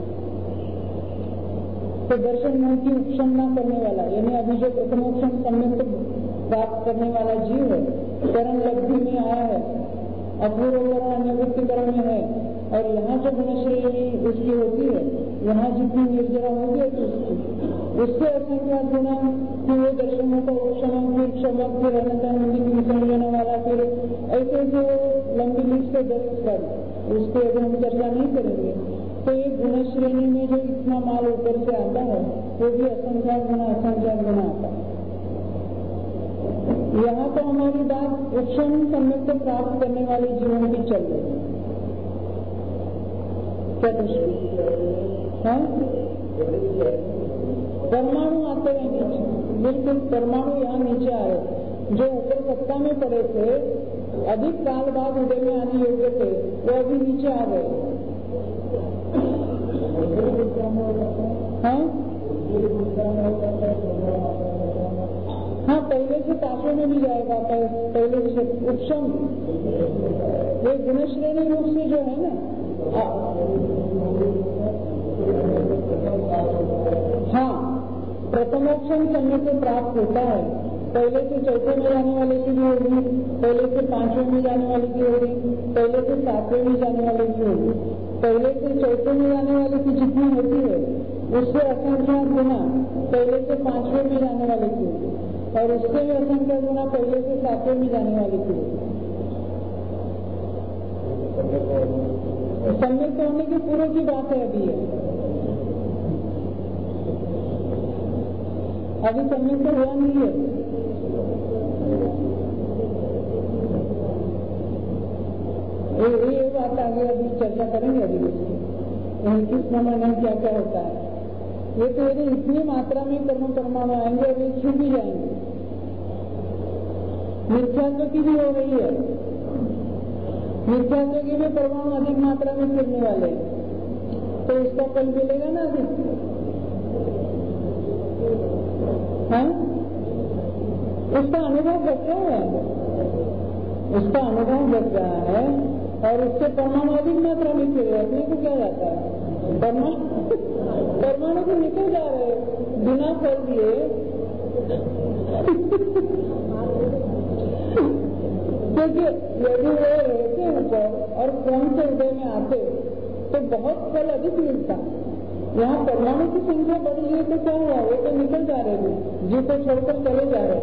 A: तो दर्शन मोह की उपशमना करने वाला यानी अभी जो प्रथमोक्षम सम्यक प्राप्त करने वाला जीव है, चरण लब्धि में आया है, अपूर्वकरण अन्यवृत्तिकरण में है, और यहाँ जो गुणश्रेणी उसकी होती है, यहाँ जितनी निर्जरा होगी उससे असंख्यात गुना कि वो दर्शनों का उपशमन, फिर क्षमक, फिर अनंतानंदी लेने वाला, फिर ऐसे जो लंबी लिस्ट है 10 पर उसके अगर हम चर्चा नहीं करेंगे तो ये गुणश्रेणी में जो इतना माल ऊपर से आता है वो भी असंख्यात गुना आता है। यहाँ तो हमारी बात उपशम सम्यक को प्राप्त करने वाले जीवन की चल रही है। क्या दृष्टि परमाणु आते हैं नीचे, बिल्कुल परमाणु यहाँ नीचे आ रहे, जो ऊपर सत्ता में पड़े थे अधिक काल बाद उदय में आने योग्य थे वो अभी नीचे आ गए। हाँ पहले से पासों में भी जाएगा, पहले से उपशम ये गुणश्रेणी रूप से जो है ना, हाँ प्रथमोक्षम समय को प्राप्त होता है, पहले से चौथे में जाने वाले की भी होगी, पहले से 5वें में जाने वाले की होगी, पहले से 7वें में जाने वाले की होगी, पहले से चौथे में जाने वाले की जितनी होती है उससे असंख्यात गुना पहले से 5वें में जाने वाले की होगी, और उससे भी असंख्यात गुना पहले से 7वें में जाने वाले की होगी। सम्यक होने के पूर्व की बात है अभी सम्यक तो हुआ नहीं है। ये बात आगे अभी चर्चा करेंगे अभी किस समय में क्या क्या होता है। ये तो यदि इतनी मात्रा में कर्म परमाणु आएंगे और ये छू भी जाएंगे। मिथ्यात्व की भी हो रही है, मिथ्यात्व के भी परमाणु अधिक मात्रा में फिरने वाले, तो इसका फल मिलेगा ना अधिक। हाँ उसका अनुभव बच रहा है, उसका अनुभव बच रहा है और उससे परमाणु अधिक मात्रा में फिर रहे को क्या जाता है, परमाणु को निकल जा रहे बिना फल दिए। क्योंकि यदि वो रहते ऊपर और क्रम से उदय में आते तो बहुत फल अधिक मिलता। यहाँ परमाणु की संख्या बढ़ गई तो क्या हुआ, वो तो निकल जा रहे थे, जी को छोड़कर चले जा रहे,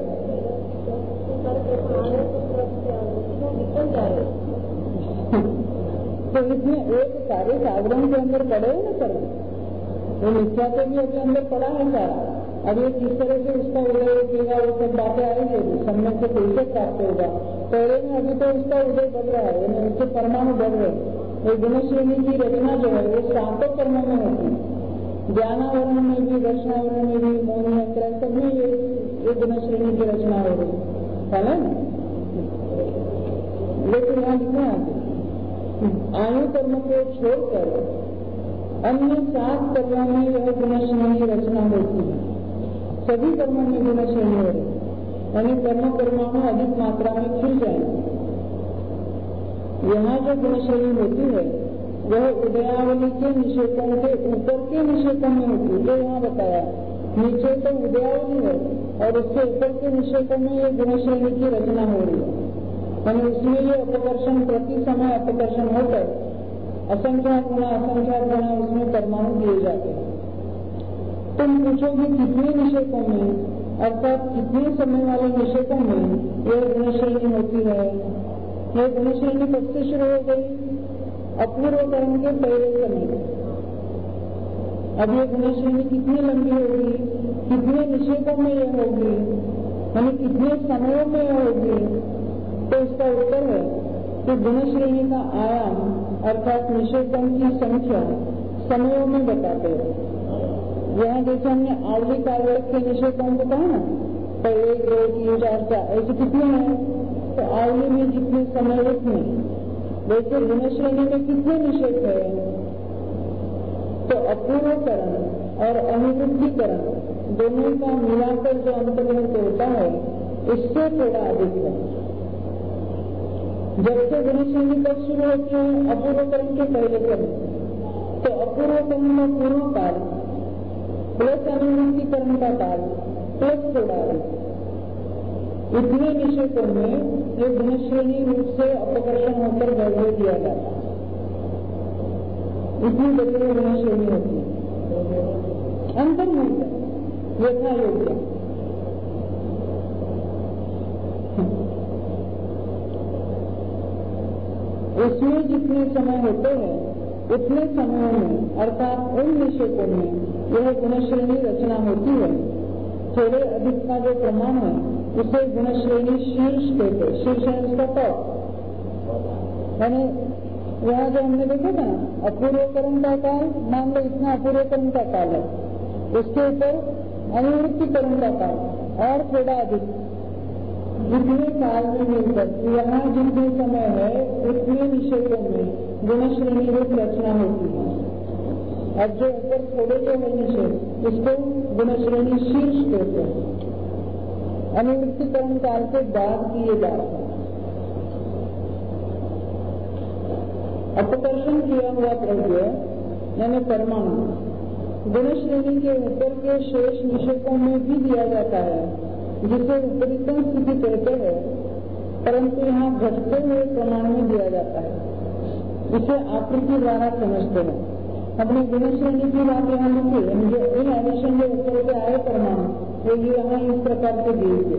A: निकल जा रहे। तो इसमें एक सारे सागरों के अंदर पड़े हो ना कर्म, वो मिथ्या से भी अपने अंदर पड़ा है सारा। अब ये किस तरह से उसका उदय होगा वो सब बातें आएंगी, सम्यक से कैसे प्राप्त होगा। पहले में अभी तो उसका उदय बढ़ रहा है, यानी उसके परमाणु बढ़ रहे हैं। वो गुणश्रेणी की रचना जो है वो 7 कर्मों में होती है, ज्ञानावरण में भी, दर्शनावरण में भी, मौन यंत्र सब में ये गुणश्रेणी की रचना हो रही है ना। लेकिन यहाँ लिखना है आयु कर्म को छोड़कर अन्य 7 कर्मों में यह गुणश्रेणी रचना होती है। सभी कर्मों में गुणश्रेणी हो रही, यानी कर्म परमाणु अधिक मात्रा में खिल जाएंगे। यहाँ जो गुणश्रेणी होती है वह उदयावली के निषेधों के ऊपर के निषेधों में होती है, जो यहाँ बताया नीचे तो उदयावली है और उसके ऊपर के निषेधों में ये गुणश्रेणी की रचना हो रही है, यानी उसमें ये अपकर्षण प्रति समय अपकर्षण होकर असंख्यात गुणा उसमें परमाणु दिए जाते हैं। तुम पूछोगे कितने निषेधों में, अर्थात कितने समय वाले निषेधों में यह गुणश्रेणी होती है। यह गुणश्रेणी कब से शुरू हो गई? अपूर्वकरण के पहले समय। अब ये गुणश्रेणी कितनी लंबी होगी, कितने निषेधों में यह होगी, यानी कितने समयों में यह होगी? तो इसका उत्तर है कि गुणश्रेणी का आयाम अर्थात निषेधों की संख्या समयों में बताते हैं। यहाँ जैसे हमने आवली कार्यक के निषेधों को कहा ना, तो 1, 2, 3, 4, 5 ऐसे कितने हैं? तो आवली में जितने समय उतने, वैसे गुणश्रेणी में कितने निषेध है? तो अपूर्वकरण और अनिवृत्तिकरण दोनों का मिलाकर जो अंतर्गत होता है इससे थोड़ा अधिक है। जब से गुणश्रेणी कब शुरू होती है? अपूर्वकरण के पहले समय। तो अपूर्वकरण का पूर्व काल प्लस अनिवृत्तिकरण का काल प्लस थोड़ा अधिक, इतने निषेधों में ये गुणश्रेणी रूप से अपकर्षण होकर गड़बड़ दिया जाता है। इतनी बड़ी गुणश्रेणी होती है अंतर्मुक्त यथा योग्य। उसमें जितने समय होते हैं उतने समयों में अर्थात उन निषेधों में यह गुणश्रेणी रचना होती है। थोड़े अधिक का जो प्रमाण है उसे गुणश्रेणी शीर्ष कहते हैं। शीर्ष है उसका टॉप, यानी यहाँ जो हमने देखा था अपूर्वकरण का काल, मान लो इतना अपूर्वकरण का काल है, उसके ऊपर अनिवृत्तिकरण का काल और थोड़ा अधिक, जितने काल में मिलकर यहाँ जितने समय है उतने निषेधों में गुणश्रेणी रूप रचना होती है। अब जो ऊपर थोड़े जो है निषेध उसको गुणश्रेणी शीर्ष कहते हैं। अनिवृत्तिकरण काल के बाद किए जाते हैं। अपकर्षण किया हुआ द्रव्य यानी परमाणु गुणश्रेणी के ऊपर के शेष निषेधों में भी दिया जाता है, जिसे उपरितम स्थिति कहते हैं, परंतु यहाँ घटते हुए प्रमाण में दिया जाता है। इसे आकृति द्वारा समझते हैं। अपनी गुणश्रेणी की बात यहाँ लिखी है, जो इन एडिशन के ऊपर के आए परमाणु वो ये यहाँ इस प्रकार के दिए थे।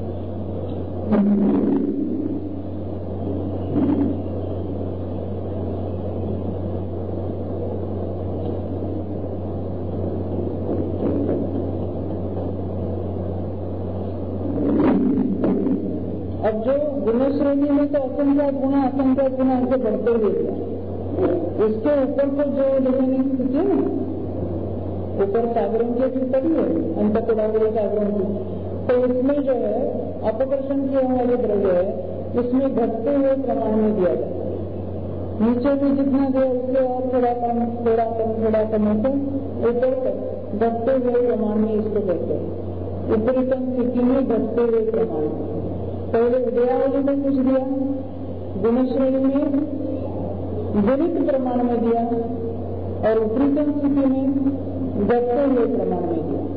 A: अब जो गुणश्रेणी में तो असंख्यात गुना ऐसे बढ़ते हुए गया, उसके ऊपर तो जो लिखने की स्थिति है ना, ऊपर सागरों की भी पड़ी है अंतकुड़ावली सागरों की, तो उसमें जो है अपकर्षण किए वाले द्रव्य है इसमें घटते हुए प्रमाण में दिया जाता है। नीचे में जितना दिया उससे और थोड़ा कम होकर ऊपर तक घटते हुए प्रमाण में इसको कहते हैं। उपरितम स्थिति में घटते हुए प्रमाण। पहले उदयावली में कुछ दिया, गुणश्रेणी में गुणित प्रमाण में दिया और उपरितम स्थिति में घटते हुए प्रमाण में दिया।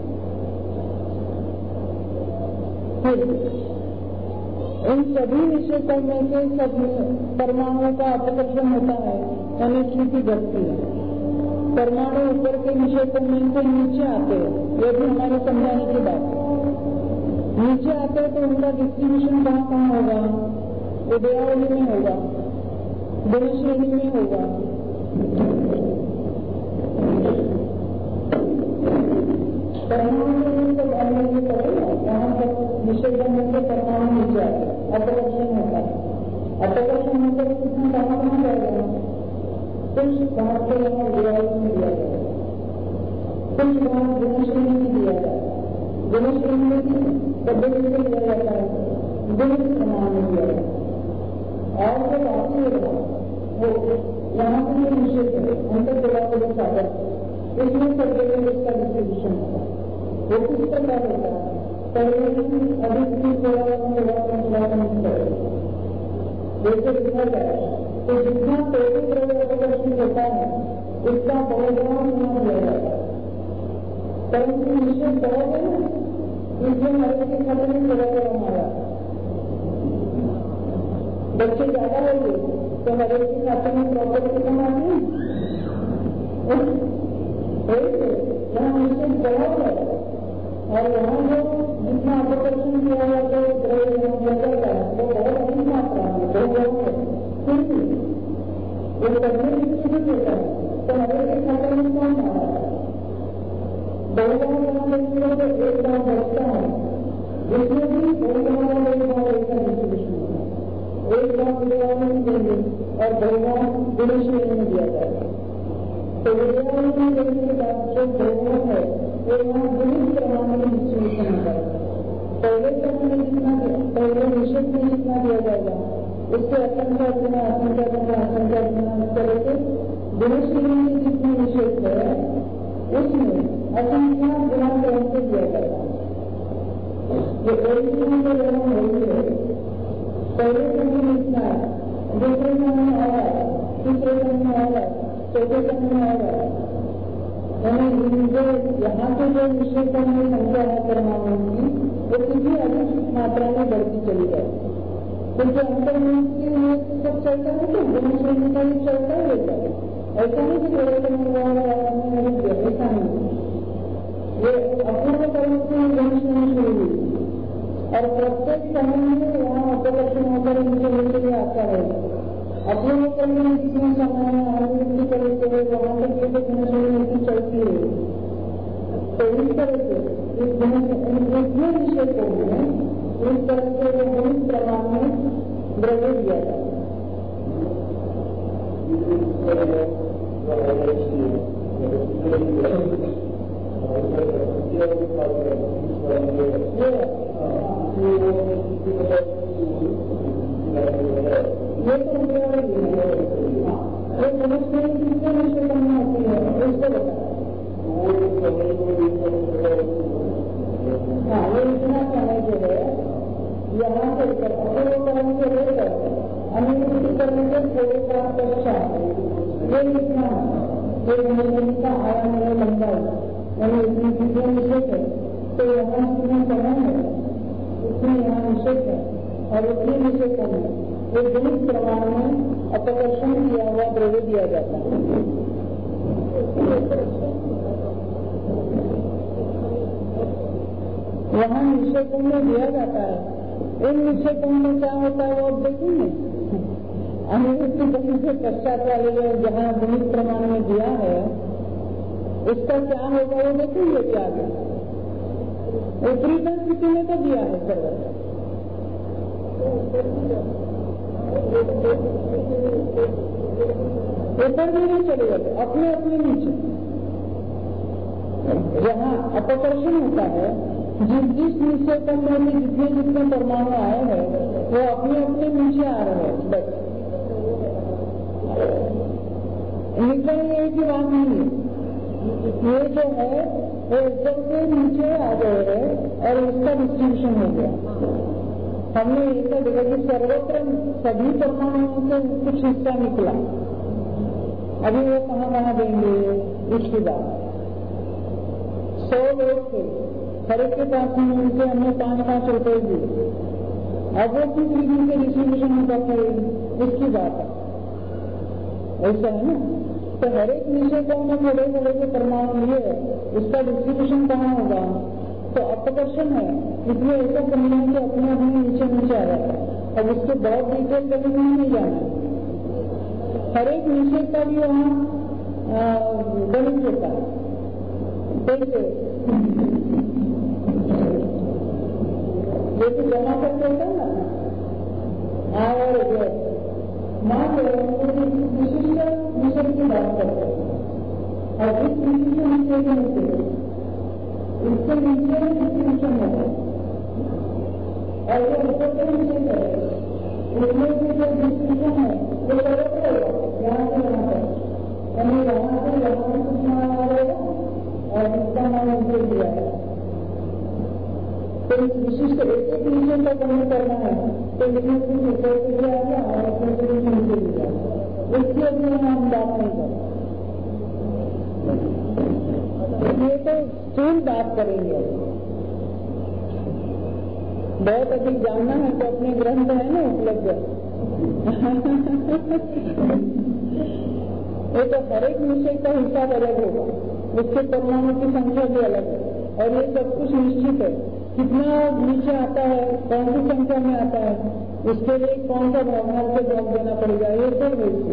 A: फिर इन सभी निषेधों में से सभी परमाणुओं का अपकर्षण होता है, यानी स्थिति घटती है। परमाणु ऊपर के निषेधों में से नीचे आते हैं, यह भी हमारे समझाने की बात है। नीचे आते हैं तो उनका डिस्ट्रीब्यूशन कहाँ होगा? उदयावली में होगा, गुणश्रेणी में होगा, परमाणु में सब अन्य पड़ेगा। यहाँ पर निषेधों में से परमाणु नीचे आते हैं, अपकर्षण होता है। अपकर्षण होकर कितना कहाँ जाएगा? कुछ भाग को यहाँ उदयावली में दिया जाएगा, कुछ भाग गुणश्रेणी में दिया जाएगा। गुणश्रेणी में पद्धति से दिया जाता है, गुणित प्रमाण में दिया जाता है। और जो बाकी होगा वो यहाँ पर जो निषेध है अंतर्गत सागर, इसमें सब जगह इसका डिस्ट्रीब्यूशन होगा। वो किस प्रकार होता है? पहले अधिक भी जैसे लिखा जाए तो जितना टोटल द्रव्य अपकर्षण होता है उसका बहुगुणा गुना दिया जाता है। परंतु निश्चित बहुत है ना, इसलिए हर एक खाते में थोड़ा थोड़ा हमारा बच्चे ज्यादा होंगे तो हर एक के खाते में प्रॉपर्टी कमाते हैं। यहाँ निश्चित बहुत है और यहाँ जो जितना अपकर्षण किया हुआ जो द्रव्य जाता है वो बहुत अधिक मात्रा में बहुत है, फिर भी वो करने की होता है तो हर एक के खाते में कौन आ रहा है। बहुगांव बनाने के लिए एक गांव बचता है जिसमें भी बहुगांव एक डिस्ट्रीब्यूशन होगा, एक गांव विद्यालय में देंगे और बहुगांव विदेश में दिया जाएगा। तो विद्यालय में देने के बाद जो बहुगांव है वो यहाँ विभिन्न प्रमाण में डिस्ट्रीब्यूशन होगा। पहले चरण में जितना पहले निषेध में जितना दिया जाएगा उससे असंख्या गुना इस तरह से विदेश में जितने निषेध है उसमें असंख्या गुना ग्रहण से दिया जाएगा। जो ओरिजिनल में ग्रहण होती है पहले समय में इतना है, दूसरे समय में आ रहा है, तीसरे समय में आ रहा है, चौथे समय में आ रहा है। यानी जो यहाँ पे जो निश्चित में संख्या है परमाणु की वो किसी अधिक मात्रा में बढ़ती चली जाए क्योंकि अंतर्मुख के लिए सब चलता है तो गुण श्रेणी का भी चलता ही रहता है। ऐसा नहीं कि थोड़ा समय ऐसा नहीं, ये अपूर्व कर्म से गुण श्रेणी शुरू हुई और प्रत्येक समय में वहाँ अपकर्षण होकर नीचे नीचे आता है। अपूर्व कर्म में जितने समय अनुवृत्ति करते हुए वहाँ तक ये गुण श्रेणी चलती है। तो इस तरह से इस जितने विषय में इस तरह से वो गुणित प्रमाण में द्रव्य दिया जाता है। ये तो ये मनुष्य कितने विषय करना होती है उसको बताया। हाँ, ये इतना समय जो है यहाँ से अपूर्व कर्म से लेकर अनुवृत्ति करने के थोड़े का पश्चात ये इतना ये मनुष्य का आयाम है लंबाई यानी इतनी चीजें निषेध है तो यहाँ जितना समय है उतनी यहाँ निषेध है और उतनी निषेध है ये गुणित प्रमाण में अपकर्षण किया हुआ द्रव्य दिया जाता है। वहाँ निषेधों में दिया जाता है। इन निषेधों में क्या होता है वो आप देखेंगे। अनुवृत्ति करने से पश्चात वाले जहाँ गुणित प्रमाण में दिया है उसका क्या होगा वो देखेंगे क्या आगे। ऊपरी स्थिति में तो दिया है सर्वत्र ऊपर भी नहीं चले जाते अपने अपने नीचे जहाँ अपकर्षण होता है जिस निश्चय तंत्र में जितने जितने परमाणु आए हैं वो अपने अपने नीचे आ रहे हैं। बस निकल ये की बात नहीं है। ये जो है वो ऊपर से नीचे आ गए हैं और उसका डिस्ट्रीब्यूशन हो गया। हमने ऐसा देखा कि सर्वत्र सभी परमाणुओं से कुछ हिस्सा निकला। अभी वो कहाँ देंगे उसकी बात 100 लोग थे हर एक के पास उनसे हमने 5-5 रुपए दिए। अब वो किस रीति से डिस्ट्रीब्यूशन होता है इसकी बात है। ऐसा है ना। तो हर एक निषेधों में थोड़े थोड़े जो परमाणु लिए उसका डिस्ट्रीब्यूशन कहाँ होगा तो अपकर्षण है इसलिए ऐसा समझना कि अपने अपने नीचे आ रहा है। अब उसके बहुत डिटेल कभी नहीं जाना। हर एक निषेध का भी वहाँ गणित होता है। कैसे जैसे जमा करते हैं ना आय और व्यय मान लो विशिष्ट निषेध की बात करते हैं और इस विशिष्ट निषेध में इसके नीचे डिस्ट्रीब्यूशन होगा और जो ऊपर का निषेध है उसमें से जो डिस्ट्रीब्यूशन है वो सर्वत्र होगा यहाँ से यहाँ तक यानी यहाँ से कुछ मान आ जाएगा और इसका मान नीचे दिया है। तो इस विशिष्ट एक निषेध का गणन करना है तो इसमें कुछ ऊपर से भी आ गया और उसमें से कुछ नीचे भी आ गया। इसकी अपने हम बात नहीं करते। तो स्थूल बात करेंगे। बहुत अधिक जानना है तो अपने ग्रंथ है ना उपलब्ध। ये तो हर एक विषय का हिसाब अलग होगा, उसके परमाणु की संख्या भी अलग है, और ये सब कुछ निश्चित है। कितना नीचे आता है, कौन सी संख्या में आता है, उसके लिए कौन सा भावनाल से भाग देना पड़ेगा, ये सब है।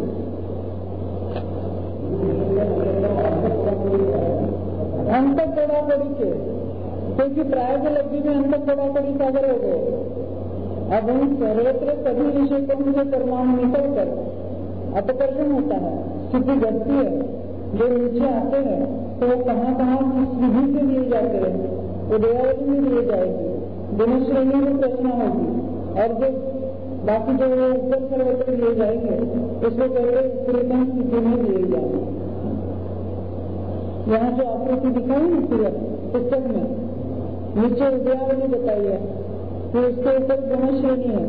A: अंतर तोड़ातोड़ी के, क्योंकि प्राय लब्धि में अंतर तोड़ातोड़ी सागर हो गए। अब उन सर्वत्र सभी विषयों से परमाणु निकलकर अपकर्षण होता है, स्थिति घटती है। जो नीचे आते हैं तो वो कहाँ किस विधि से लिए जाते हैं, उदयावली में लिए जाएगी, दोनों श्रेणियों में प्रश्न होगी, और जो बाकी जो ऊपर सर्वत्र लिए जाएंगे उसको पहले पूरी स्थिति में लिए जाएंगे। यहाँ जो आकृति दिखाई नहीं पुस्तक में, नीचे उदयावली बताई है कि उसके ऊपर दोनों श्रेणी है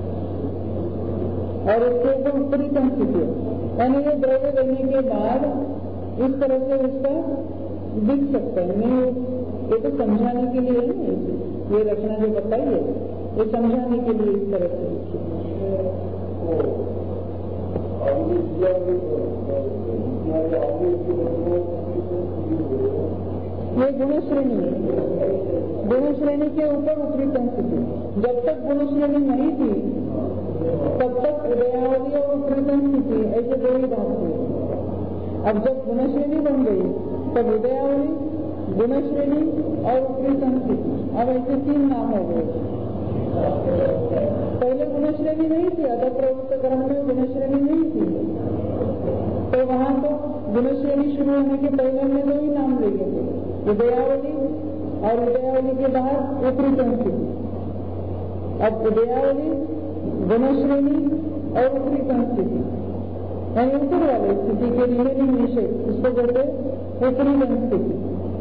A: और उसके ऊपर ऊपरी स्थिति है, यानी ये द्रव्य देने के बाद इस तरह से उसका दिख सकता है। नहीं, ये तो समझाने के लिए है, ये रचना जो बताई है ये समझाने के लिए इस तरह से। ये गुण श्रेणी है, गुण श्रेणी के ऊपर ऊपरी स्थिति। जब तक गुण श्रेणी नहीं थी तब तक उदयावली और ऊपरी स्थिति ऐसे दो ही भाग थे। अब जब गुण श्रेणी बन गई तब उदयावली, गुण श्रेणी और ऊपरी स्थिति, अब ऐसे तीन नाम हो गए। पहले गुण श्रेणी नहीं थी, अदर प्रवृत्त कर्म में गुण श्रेणी नहीं थी, तो वहां तो गुण श्रेणी शुरू होने के पहले हमने दो ही नाम ले गए थे, उदयावली और उदयावली के बाहर ऊपरी स्थिति। अब उदयावली, गुण श्रेणी और ऊपरी स्थिति, यानी ऊपर वाले स्थिति के रिमेनिंग विषय, उसको कहते ऊपरी स्थिति।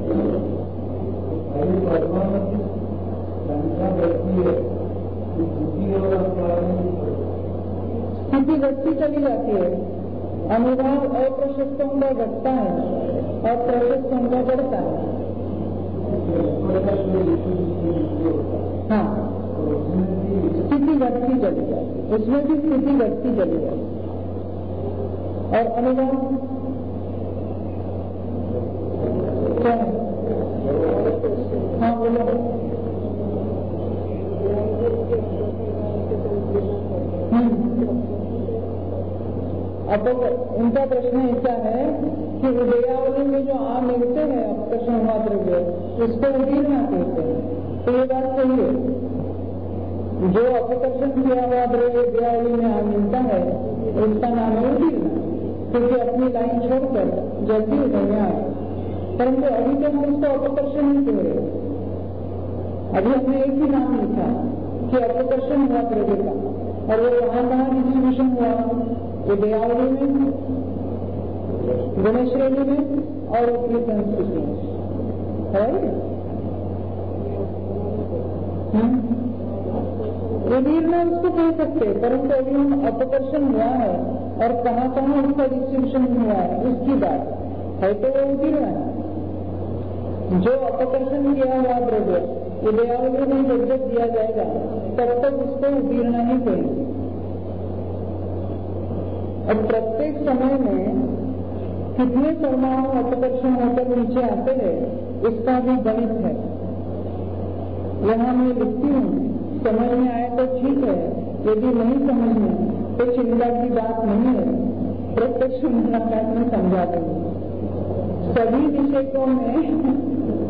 A: स्थिति घटती चली जाती है, अनुभाव अप्रशस्तों का घटता है और प्रशस्तों का बढ़ता है। हाँ, स्थिति घटती चली जाती, उसमें भी स्थिति घटती चली जाती। और अनुभाव क्या है? हाँ बोलो। अब तो उनका प्रश्न ऐसा है कि उदयावली में जो आम मिलते हैं अपकर्षण हुआ द्रव्य, उसको उदीर्णा कहते हैं। तो ये बात सही है, जो अपकर्षण किया हुआ द्रव्य उदयावली में आम मिलता है उसका नाम है उदीर्णा, क्योंकि अपनी लाइन छोड़कर जल्दी उदय आए। परंतु अभी तो हम उसको अपकर्षण नहीं कह रहे, अभी हमने एक ही नाम लिखा कि अपकर्षण हुआ द्रव्य का, और वो कहाँ डिस्ट्रीब्यूशन हुआ, उदयावली में, गुण श्रेणी में और ऊपरी संस्कृति में है। उदीर्णा उसको कह सकते, परंतु अभी हम अपकर्षण हुआ है और कहाँ उसका डिस्ट्रीब्यूशन हुआ है उसकी बात है, तो वो उदीर्णा है। जो अपकर्षण किया हुआ द्रव्य उदयावली में जब जब दिया जाएगा तब तक उसको उदीर्णा ही कहेंगे। अब प्रत्येक समय में कितने परमाणु अपकर्षण होकर नीचे आते हैं इसका भी गणित है। यहाँ मैं लिखती हूँ, समझ में आए तो ठीक है, यदि नहीं समझ में तो चिंता की बात नहीं है, प्रत्यक्ष मुलाकात में समझा देंगे। सभी विषयों में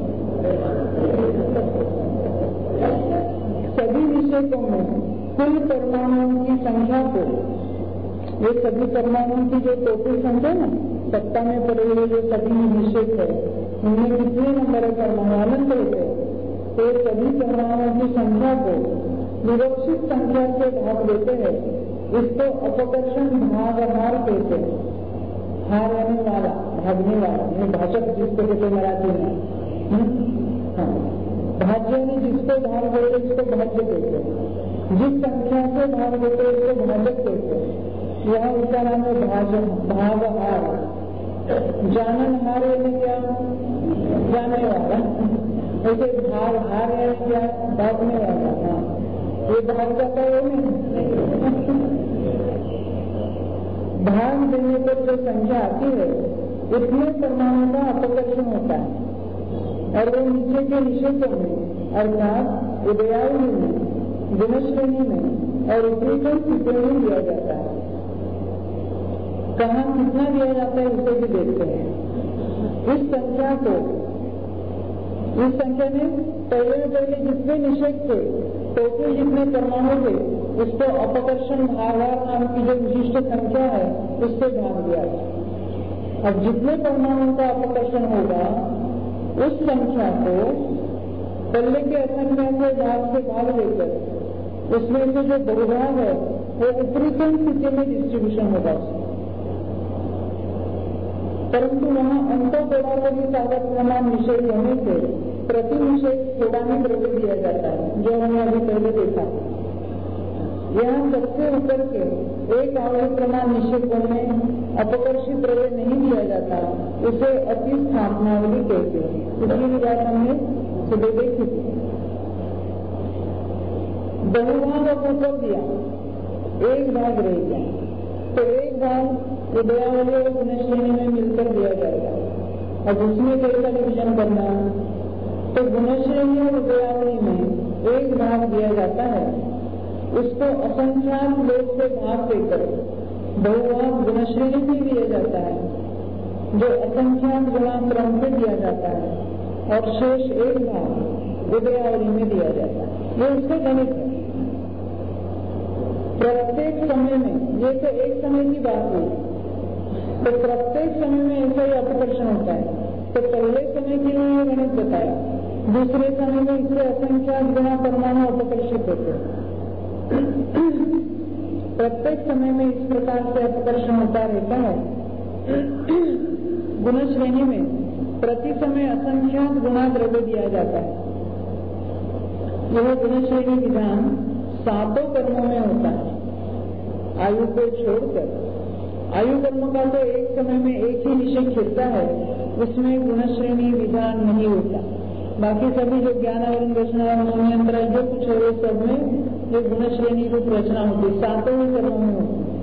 A: कुल परमाणुओं की संख्या को, ये सभी परमाणुओं की जो टोटल संख्या ना सत्ता में पड़े हुए जो सभी निश्चित है, उनमें कितने नंबर परमाणु अनंत होते हैं, तो सभी परमाणुओं की संख्या को निरक्षित संख्या से भाग देते हैं। इसको अपकर्षण भाग हार कहते हैं। हार आने वाला, भागने वाला, भाजक जिसको कहते मराठी में, भाज्य ने जिसको भाग देते उसको भाज्य कहते हैं, जिस संख्या से भाग देते उसको भाजक कहते हैं। यह उसका नाम है भाग हार। जानन हार यानी क्या? जाने वाला, ऐसे भाग है क्या, भागने वाला। हाँ, ये भाग जाता है नहीं। भाग देने पर जो संख्या आती है इतने परमाणु का अपकर्षण होता है और वो नीचे के निषेधों में अर्थात उदयावली में, गुणश्रेणी में और उपरीतम स्थितियों में दिया जाता है। कहाँ कितना दिया जाता है इसे भी देखते हैं। इस संख्या में पहले जितने निषेध थे टोटल जितने परमाणु थे उसको अपकर्षण भागार नाम की जो विशिष्ट संख्या है उससे भाग दिया है। अब जितने परमाणु का अपकर्षण होगा उस संख्या को पहले के असंख्या से भाग देकर उसमें से जो बहुभाग है वो उपरीतम स्थिति में डिस्ट्रीब्यूशन होगा उसमें। परंतु वहां अंतःगोलाकारी साधक प्रमाण निषेध होने से प्रति निषेध थोड़ा ही द्रव्य दिया जाता है, जो हमने अभी पहले देखा। यहाँ सबसे ऊपर के एक आवृत्ति प्रमाण निषेधों में अपकर्षित द्रव्य नहीं दिया जाता, उसे अति स्थापनावली कहते हैं। इसकी बात हमने सुबह देखी थी। बहुभाग अपूर्वक दिया, एक भाग रह गया तो एक भाग उदयावली और गुणश्रेणी में मिलकर दिया जाएगा। अब उसमें कैसा डिवीजन करना, तो गुणश्रेणी और उदयावली में एक भाग दिया जाता है, उसको असंख्यात लोग से भाग देकर बहुभाग गुणश्रेणी में दिया जाता है, जो असंख्यात गुणा क्रम से दिया जाता है, और शेष एक भाग उदयावली में दिया जाता है। ये उसका गणित है। प्रत्येक समय में, ये तो एक समय की बात हुई, तो प्रत्येक समय में ऐसा ही अपकर्षण होता है। तो पहले समय के लिए गणित बताया, दूसरे समय में इससे असंख्यात गुणा परमाणु अपकर्षित होते हैं। प्रत्येक समय में इस प्रकार से अपकर्षण होता रहता है। गुण श्रेणी में प्रति समय असंख्यात गुणा द्रव्य दिया जाता है। यह गुण श्रेणी विधान 7 कर्मों में होता है, आयु को छोड़कर। आयु कर्म का तो एक समय में एक ही निषेध खिलता है, उसमें गुण श्रेणी विधान नहीं होता। बाकी सभी जो ज्ञान आवरण रचना मनोयंत्र जो कुछ है वो सब में ये गुण श्रेणी की रचना होती है, 7 ही कर्मों में होती है।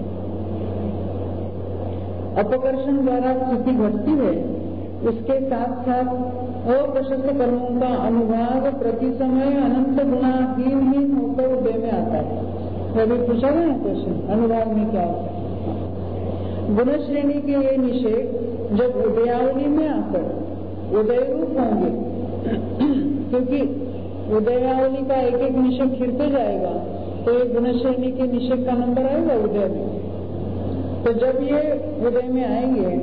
A: अपकर्षण द्वारा स्थिति घटती है, उसके साथ साथ अप्रशस्त कर्मों का अनुभाग प्रति समय अनंत गुणाहीन होकर उदय में आता है। अभी पूछा गया क्वेश्चन, अनुभाग में क्या होता है। गुण श्रेणी के ये निषेध जब उदयावली में आकर उदय रूप होंगे, क्योंकि उदयावली का एक एक निषेध खिलते जाएगा तो ये गुण श्रेणी के निषेध का नंबर आएगा उदय में। तो जब ये उदय में आएंगे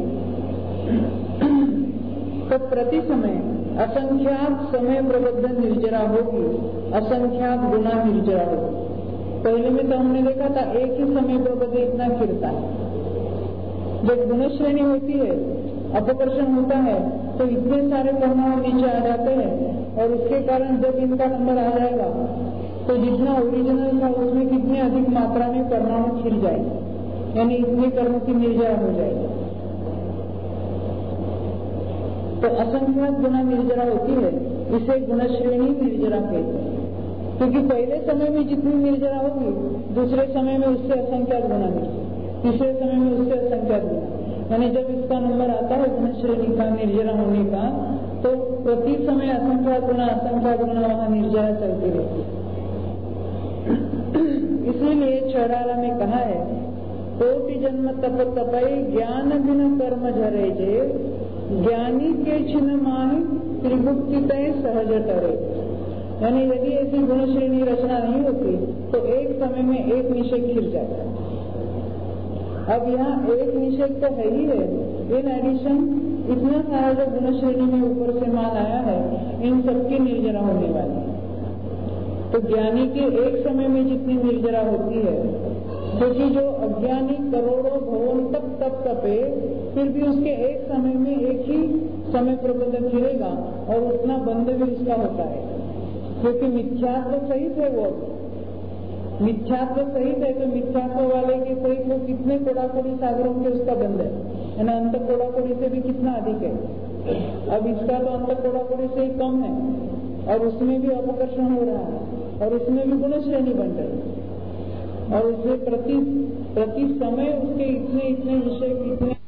A: तो प्रति समय असंख्यात समय प्रबद्ध निर्जरा होगी, असंख्यात गुना निर्जरा होगी। पहले में तो हमने देखा था एक ही समय प्रबद्ध इतना खिलता है। जब गुण श्रेणी होती है, अपकर्षण होता है, तो इतने सारे परमाणु नीचे आ जाते हैं और उसके कारण जब इनका नंबर आ जाएगा तो जितना ओरिजिनल था उसमें कितनी अधिक मात्रा में परमाणु खिल जाएंगे, यानी इतने कर्मों की निर्जरा हो जाएगी। तो असंख्यात गुना निर्जरा होती है, इसे गुण श्रेणी निर्जरा कहते हैं। क्योंकि पहले समय में जितनी निर्जरा होगी दूसरे समय में उससे असंख्यात गुना निर्जरा, तीसरे समय में उससे असंख्यात गुना, यानी जब इसका नंबर आता है गुण श्रेणी का निर्जरा होने का तो प्रति समय असंख्यात गुना वहां निर्जरा चलती रहती है। इसीलिए चौराला में कहा है, कोटि जन्म तप तपई ज्ञान बिन कर्म झरे जे, ज्ञानी के छिन्न माही त्रिभुक्ति तय सहज टरे। यानी यदि ऐसी गुण श्रेणी रचना नहीं होती तो एक समय में एक निषेध खिल जाता है। अब यहाँ एक निषेध तो है ही है, इन एडिशन इतना सारा जो गुण श्रेणी में ऊपर से माल आया है इन सबकी निर्जरा होने वाली है। तो ज्ञानी के एक समय में जितनी निर्जरा होती है, क्योंकि जो अज्ञानी करोड़ों भवन तक तप तपे फिर भी उसके एक समय में एक ही समय प्रबंध खिलेगा और उतना बंद भी उसका होता है, क्योंकि मिथ्यात्व सहित है। वो मिथ्यात्व सहित है तो मिथ्यात्व वाले के सहित वो कितने कोड़ाकोड़ी सागरों के उसका बंध है ना, अंत कोड़ाकोड़ी से भी कितना अधिक है। अब इसका तो अंतःकोणापुरी से ही कम है और उसमें भी अपकर्षण हो रहा है और उसमें भी गुण श्रेणी बन रही और उससे प्रति समय उसके इतने विषय इतने